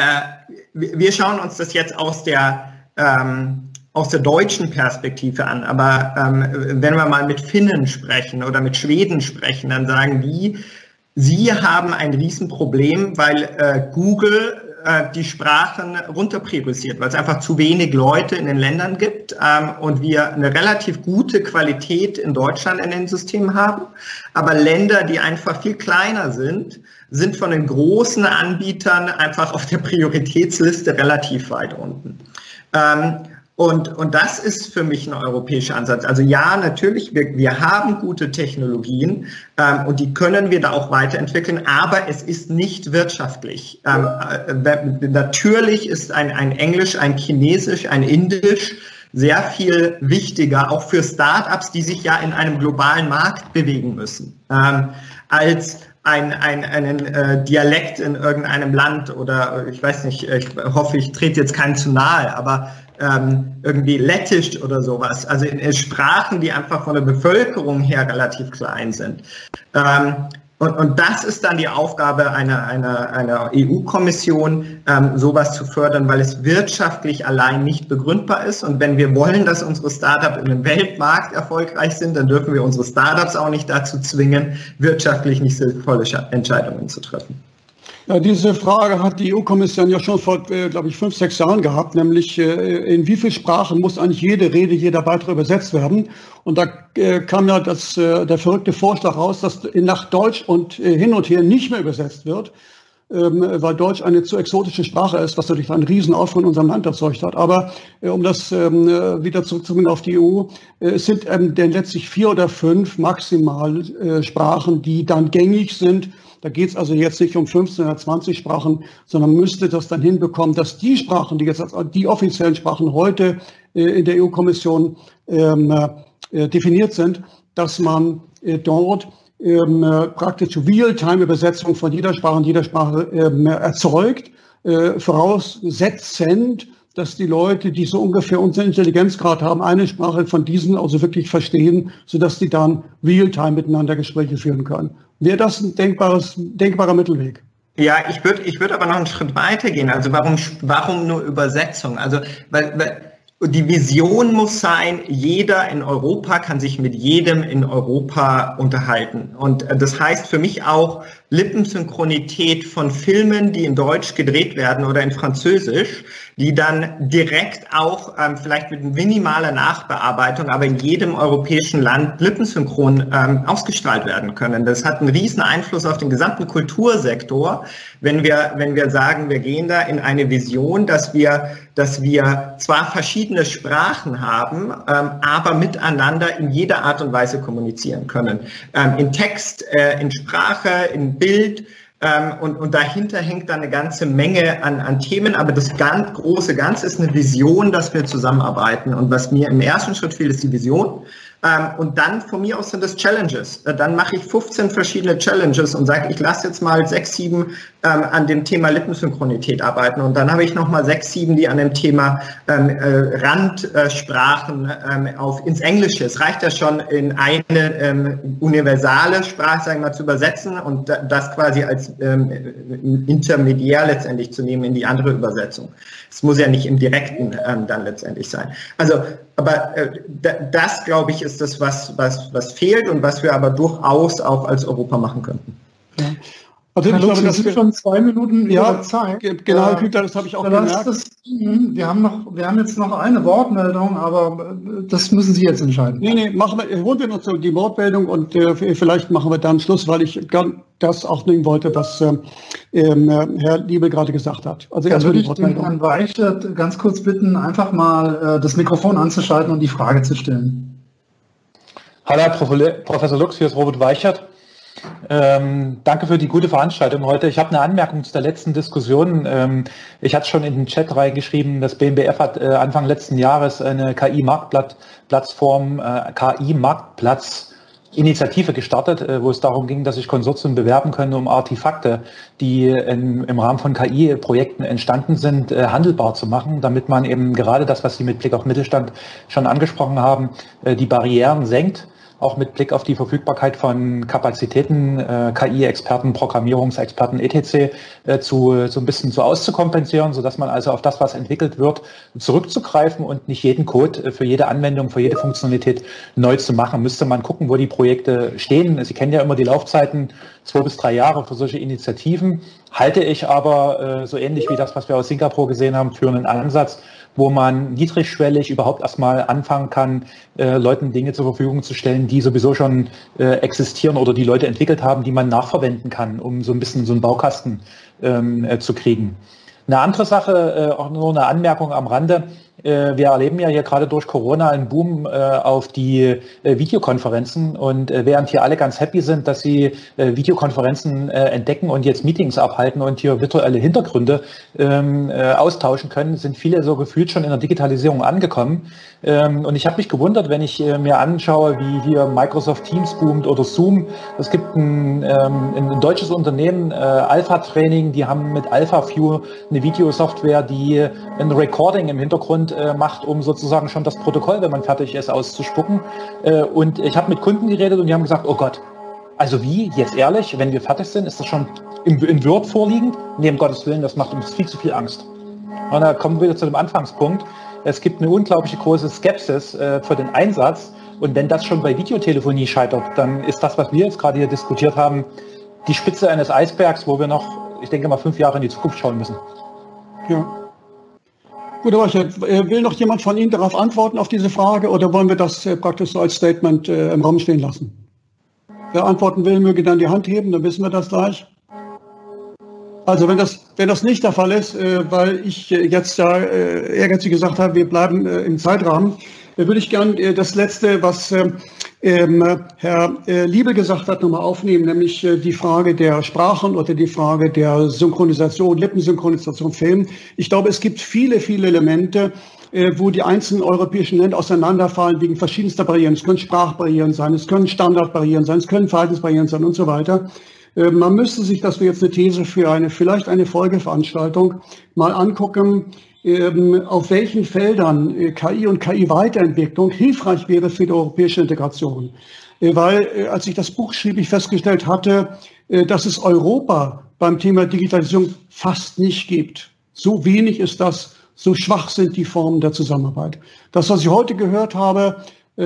wir schauen uns das jetzt aus der, ähm, aus der deutschen Perspektive an. Aber ähm, wenn wir mal mit Finnen sprechen oder mit Schweden sprechen, dann sagen die, sie haben ein Riesenproblem, weil äh, Google die Sprachen runterpriorisiert, weil es einfach zu wenig Leute in den Ländern gibt ähm, und wir eine relativ gute Qualität in Deutschland in den Systemen haben. Aber Länder, die einfach viel kleiner sind, sind von den großen Anbietern einfach auf der Prioritätsliste relativ weit unten. Ähm, Und, und das ist für mich ein europäischer Ansatz. Also ja, natürlich, wir, wir haben gute Technologien ähm, und die können wir da auch weiterentwickeln, aber es ist nicht wirtschaftlich. Ähm, äh, natürlich ist ein, ein Englisch, ein Chinesisch, ein Indisch sehr viel wichtiger, auch für Startups, die sich ja in einem globalen Markt bewegen müssen, ähm, als ein, ein, einen äh, Dialekt in irgendeinem Land oder ich weiß nicht, ich hoffe, ich trete jetzt keinen zu nahe, aber ähm, irgendwie Lettisch oder sowas, also in, in Sprachen, die einfach von der Bevölkerung her relativ klein sind. Ähm, und, und das ist dann die Aufgabe einer, einer, einer E U-Kommission, ähm, sowas zu fördern, weil es wirtschaftlich allein nicht begründbar ist. Und wenn wir wollen, dass unsere Startups in einem Weltmarkt erfolgreich sind, dann dürfen wir unsere Startups auch nicht dazu zwingen, wirtschaftlich nicht sinnvolle Entscheidungen zu treffen.
Ja, diese Frage hat die E U-Kommission ja schon vor, äh, glaube ich, fünf, sechs Jahren gehabt, nämlich äh, in wie vielen Sprachen muss eigentlich jede Rede, jeder Beitrag übersetzt werden? Und da äh, kam ja das, äh, der verrückte Vorschlag raus, dass nach Deutsch und äh, hin und her nicht mehr übersetzt wird, ähm, weil Deutsch eine zu exotische Sprache ist, was natürlich einen riesen Aufruhr in unserem Land erzeugt hat. Aber äh, um das ähm, wieder zurückzubringen auf die E U, äh, es sind ähm, denn letztlich vier oder fünf maximal äh, Sprachen, die dann gängig sind. Da geht es also jetzt nicht um fünfzehn oder zwanzig Sprachen, sondern müsste das dann hinbekommen, dass die Sprachen, die jetzt als die offiziellen Sprachen heute äh, in der E U-Kommission ähm, äh, definiert sind, dass man äh, dort ähm, äh, praktisch Real-Time-Übersetzung von jeder Sprache und jeder Sprache ähm, erzeugt, äh, voraussetzend, dass die Leute, die so ungefähr unseren Intelligenzgrad haben, eine Sprache von diesen also wirklich verstehen, sodass die dann real-time miteinander Gespräche führen können. Wäre das ein denkbares, denkbarer Mittelweg?
Ja, ich würde ich würde aber noch einen Schritt weiter gehen. Also warum, warum nur Übersetzung? Also weil, weil die Vision muss sein, jeder in Europa kann sich mit jedem in Europa unterhalten. Und das heißt für mich auch Lippensynchronität von Filmen, die in Deutsch gedreht werden oder in Französisch, die dann direkt auch ähm, vielleicht mit minimaler Nachbearbeitung, aber in jedem europäischen Land lippensynchron ähm, ausgestrahlt werden können. Das hat einen riesen Einfluss auf den gesamten Kultursektor, wenn wir, wenn wir sagen, wir gehen da in eine Vision, dass wir, dass wir zwar verschiedene Sprachen haben, ähm, aber miteinander in jeder Art und Weise kommunizieren können. Ähm, in Text, äh, in Sprache, in Bild, ähm, und, und dahinter hängt dann eine ganze Menge an, an Themen, aber das ganz große Ganze ist eine Vision, dass wir zusammenarbeiten. Und was mir im ersten Schritt fehlt, ist die Vision. Ähm, und dann von mir aus sind das Challenges. Äh, dann mache ich fünfzehn verschiedene Challenges und sage, ich lasse jetzt mal sechs, sieben ähm, an dem Thema Lippensynchronität arbeiten. Und dann habe ich nochmal sechs, sieben, die an dem Thema ähm, äh, Randsprachen ähm, auf ins Englische. Es reicht ja schon, in eine ähm, universale Sprache, sagen wir mal, zu übersetzen und das quasi als ähm, intermediär letztendlich zu nehmen in die andere Übersetzung. Es muss ja nicht im Direkten ähm, dann letztendlich sein. Also, aber äh, das, glaube ich, ist das, was, was, was fehlt und was wir aber durchaus auch als Europa machen könnten.
Ja. Also ich glaube, das
sind schon zwei Minuten
ja,
über Zeit.
Genau, Herr Kühler, das habe ich auch gemerkt.
Das, wir, haben noch, wir haben jetzt noch eine Wortmeldung, aber das müssen Sie jetzt entscheiden. Nee,
nee, machen wir, holen wir uns die Wortmeldung und äh, vielleicht machen wir dann Schluss, weil ich das auch nehmen wollte, was äh, äh, Herr Liebel gerade gesagt hat. Also
erst würde ich den Herrn Weichert ganz kurz bitten, einfach mal äh, das Mikrofon anzuschalten und die Frage zu stellen.
Hallo, Herr Professor Lux, hier ist Robert Weichert. Ähm, danke für die gute Veranstaltung heute. Ich habe eine Anmerkung zu der letzten Diskussion. Ähm, ich hatte schon in den Chat reingeschrieben, das B M B F hat äh, Anfang letzten Jahres eine K I-Marktplattform, äh, K I-Marktplatz Initiative gestartet, äh, wo es darum ging, dass sich Konsortien bewerben können, um Artefakte, die in, im Rahmen von K I-Projekten entstanden sind, äh, handelbar zu machen, damit man eben gerade das, was Sie mit Blick auf Mittelstand schon angesprochen haben, äh, die Barrieren senkt, auch mit Blick auf die Verfügbarkeit von Kapazitäten, äh, K I-Experten, Programmierungsexperten, et cetera, äh, zu, so ein bisschen so auszukompensieren, sodass man also auf das, was entwickelt wird, zurückzugreifen und nicht jeden Code äh, für jede Anwendung, für jede Funktionalität neu zu machen. Müsste man gucken, wo die Projekte stehen. Sie kennen ja immer die Laufzeiten, zwei bis drei Jahre für solche Initiativen. Halte ich aber, äh, so ähnlich wie das, was wir aus Singapur gesehen haben, für einen Ansatz, wo man niedrigschwellig überhaupt erstmal anfangen kann, äh, Leuten Dinge zur Verfügung zu stellen, die sowieso schon äh, existieren oder die Leute entwickelt haben, die man nachverwenden kann, um so ein bisschen so einen Baukasten ähm, äh, zu kriegen. Eine andere Sache, äh, auch nur eine Anmerkung am Rande. Äh, wir erleben ja hier gerade durch Corona einen Boom äh, auf die äh, Videokonferenzen und äh, während hier alle ganz happy sind, dass sie äh, Videokonferenzen äh, entdecken und jetzt Meetings abhalten und hier virtuelle Hintergründe ähm, äh, austauschen können, sind viele so gefühlt schon in der Digitalisierung angekommen. Ähm, und ich habe mich gewundert, wenn ich äh, mir anschaue, wie hier Microsoft Teams boomt oder Zoom. Es gibt ein, ähm, ein deutsches Unternehmen, äh, Alpha Training, die haben mit AlphaView eine Videosoftware, die ein Recording im Hintergrund äh, macht, um sozusagen schon das Protokoll, wenn man fertig ist, auszuspucken. Äh, und ich habe mit Kunden geredet und die haben gesagt, oh Gott, also wie, jetzt ehrlich, wenn wir fertig sind, ist das schon im, in Word vorliegend? Nee, um Gottes Willen, das macht uns viel zu viel Angst. Und da kommen wir wieder zu dem Anfangspunkt. Es gibt eine unglaubliche große Skepsis äh, für den Einsatz. Und wenn das schon bei Videotelefonie scheitert, dann ist das, was wir jetzt gerade hier diskutiert haben, die Spitze eines Eisbergs, wo wir noch, ich denke mal, fünf Jahre in die Zukunft schauen müssen.
Ja. Gut, aber will noch jemand von Ihnen darauf antworten, auf diese Frage, oder wollen wir das äh, praktisch so als Statement äh, im Raum stehen lassen? Wer antworten will, möge dann die Hand heben, dann wissen wir das gleich. Also wenn das, wenn das nicht der Fall ist, äh, weil ich äh, jetzt ja äh, ehrgeizig gesagt habe, wir bleiben äh, im Zeitrahmen, äh, würde ich gern äh, das Letzte, was äh, äh, Herr äh, Liebe gesagt hat, nochmal aufnehmen, nämlich äh, die Frage der Sprachen oder die Frage der Synchronisation, Lippensynchronisation, Film. Ich glaube, es gibt viele, viele Elemente, äh, wo die einzelnen europäischen Länder auseinanderfallen wegen verschiedenster Barrieren. Es können Sprachbarrieren sein, es können Standardbarrieren sein, es können Verhaltensbarrieren sein und so weiter. Man müsste sich, das wäre jetzt eine These für eine, vielleicht eine Folgeveranstaltung, mal angucken, auf welchen Feldern K I und K I-Weiterentwicklung hilfreich wäre für die europäische Integration. Weil, als ich das Buch schrieb, ich festgestellt hatte, dass es Europa beim Thema Digitalisierung fast nicht gibt. So wenig ist das, so schwach sind die Formen der Zusammenarbeit. Das, was ich heute gehört habe,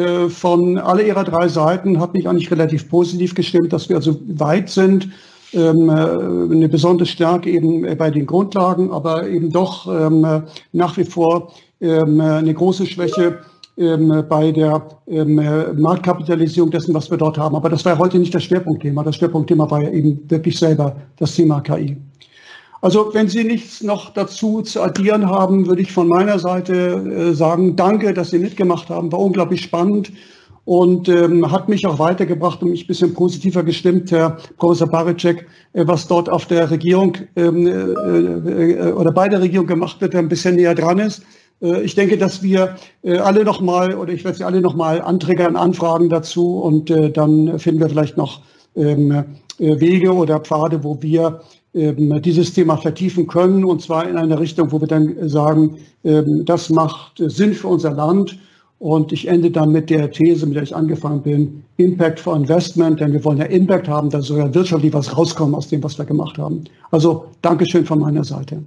von alle ihrer drei Seiten hat mich eigentlich relativ positiv gestimmt, dass wir also weit sind, ähm, eine besondere Stärke eben bei den Grundlagen, aber eben doch ähm, nach wie vor ähm, eine große Schwäche ähm, bei der ähm, Marktkapitalisierung dessen, was wir dort haben. Aber das war heute nicht das Schwerpunktthema. Das Schwerpunktthema war ja eben wirklich selber das Thema K I. Also wenn Sie nichts noch dazu zu addieren haben, würde ich von meiner Seite äh, sagen, danke, dass Sie mitgemacht haben, war unglaublich spannend und ähm, hat mich auch weitergebracht und mich ein bisschen positiver gestimmt, Herr Professor Baryczek, äh, was dort auf der Regierung ähm, äh, äh, oder bei der Regierung gemacht wird, der ein bisschen näher dran ist. Äh, ich denke, dass wir äh, alle nochmal, oder ich werde Sie alle nochmal antriggern, anfragen dazu und äh, dann finden wir vielleicht noch ähm, äh, Wege oder Pfade, wo wir dieses Thema vertiefen können, und zwar in eine Richtung, wo wir dann sagen, das macht Sinn für unser Land. Und ich ende dann mit der These, mit der ich angefangen bin, Impact for Investment, denn wir wollen ja Impact haben, da soll ja wirtschaftlich was rauskommen aus dem, was wir gemacht haben. Also Dankeschön von meiner Seite.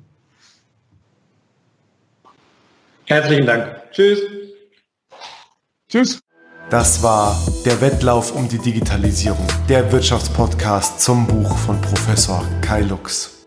Herzlichen Dank. Tschüss.
Tschüss.
Das war der Wettlauf um die Digitalisierung, der Wirtschaftspodcast zum Buch von Professor Kai Lux.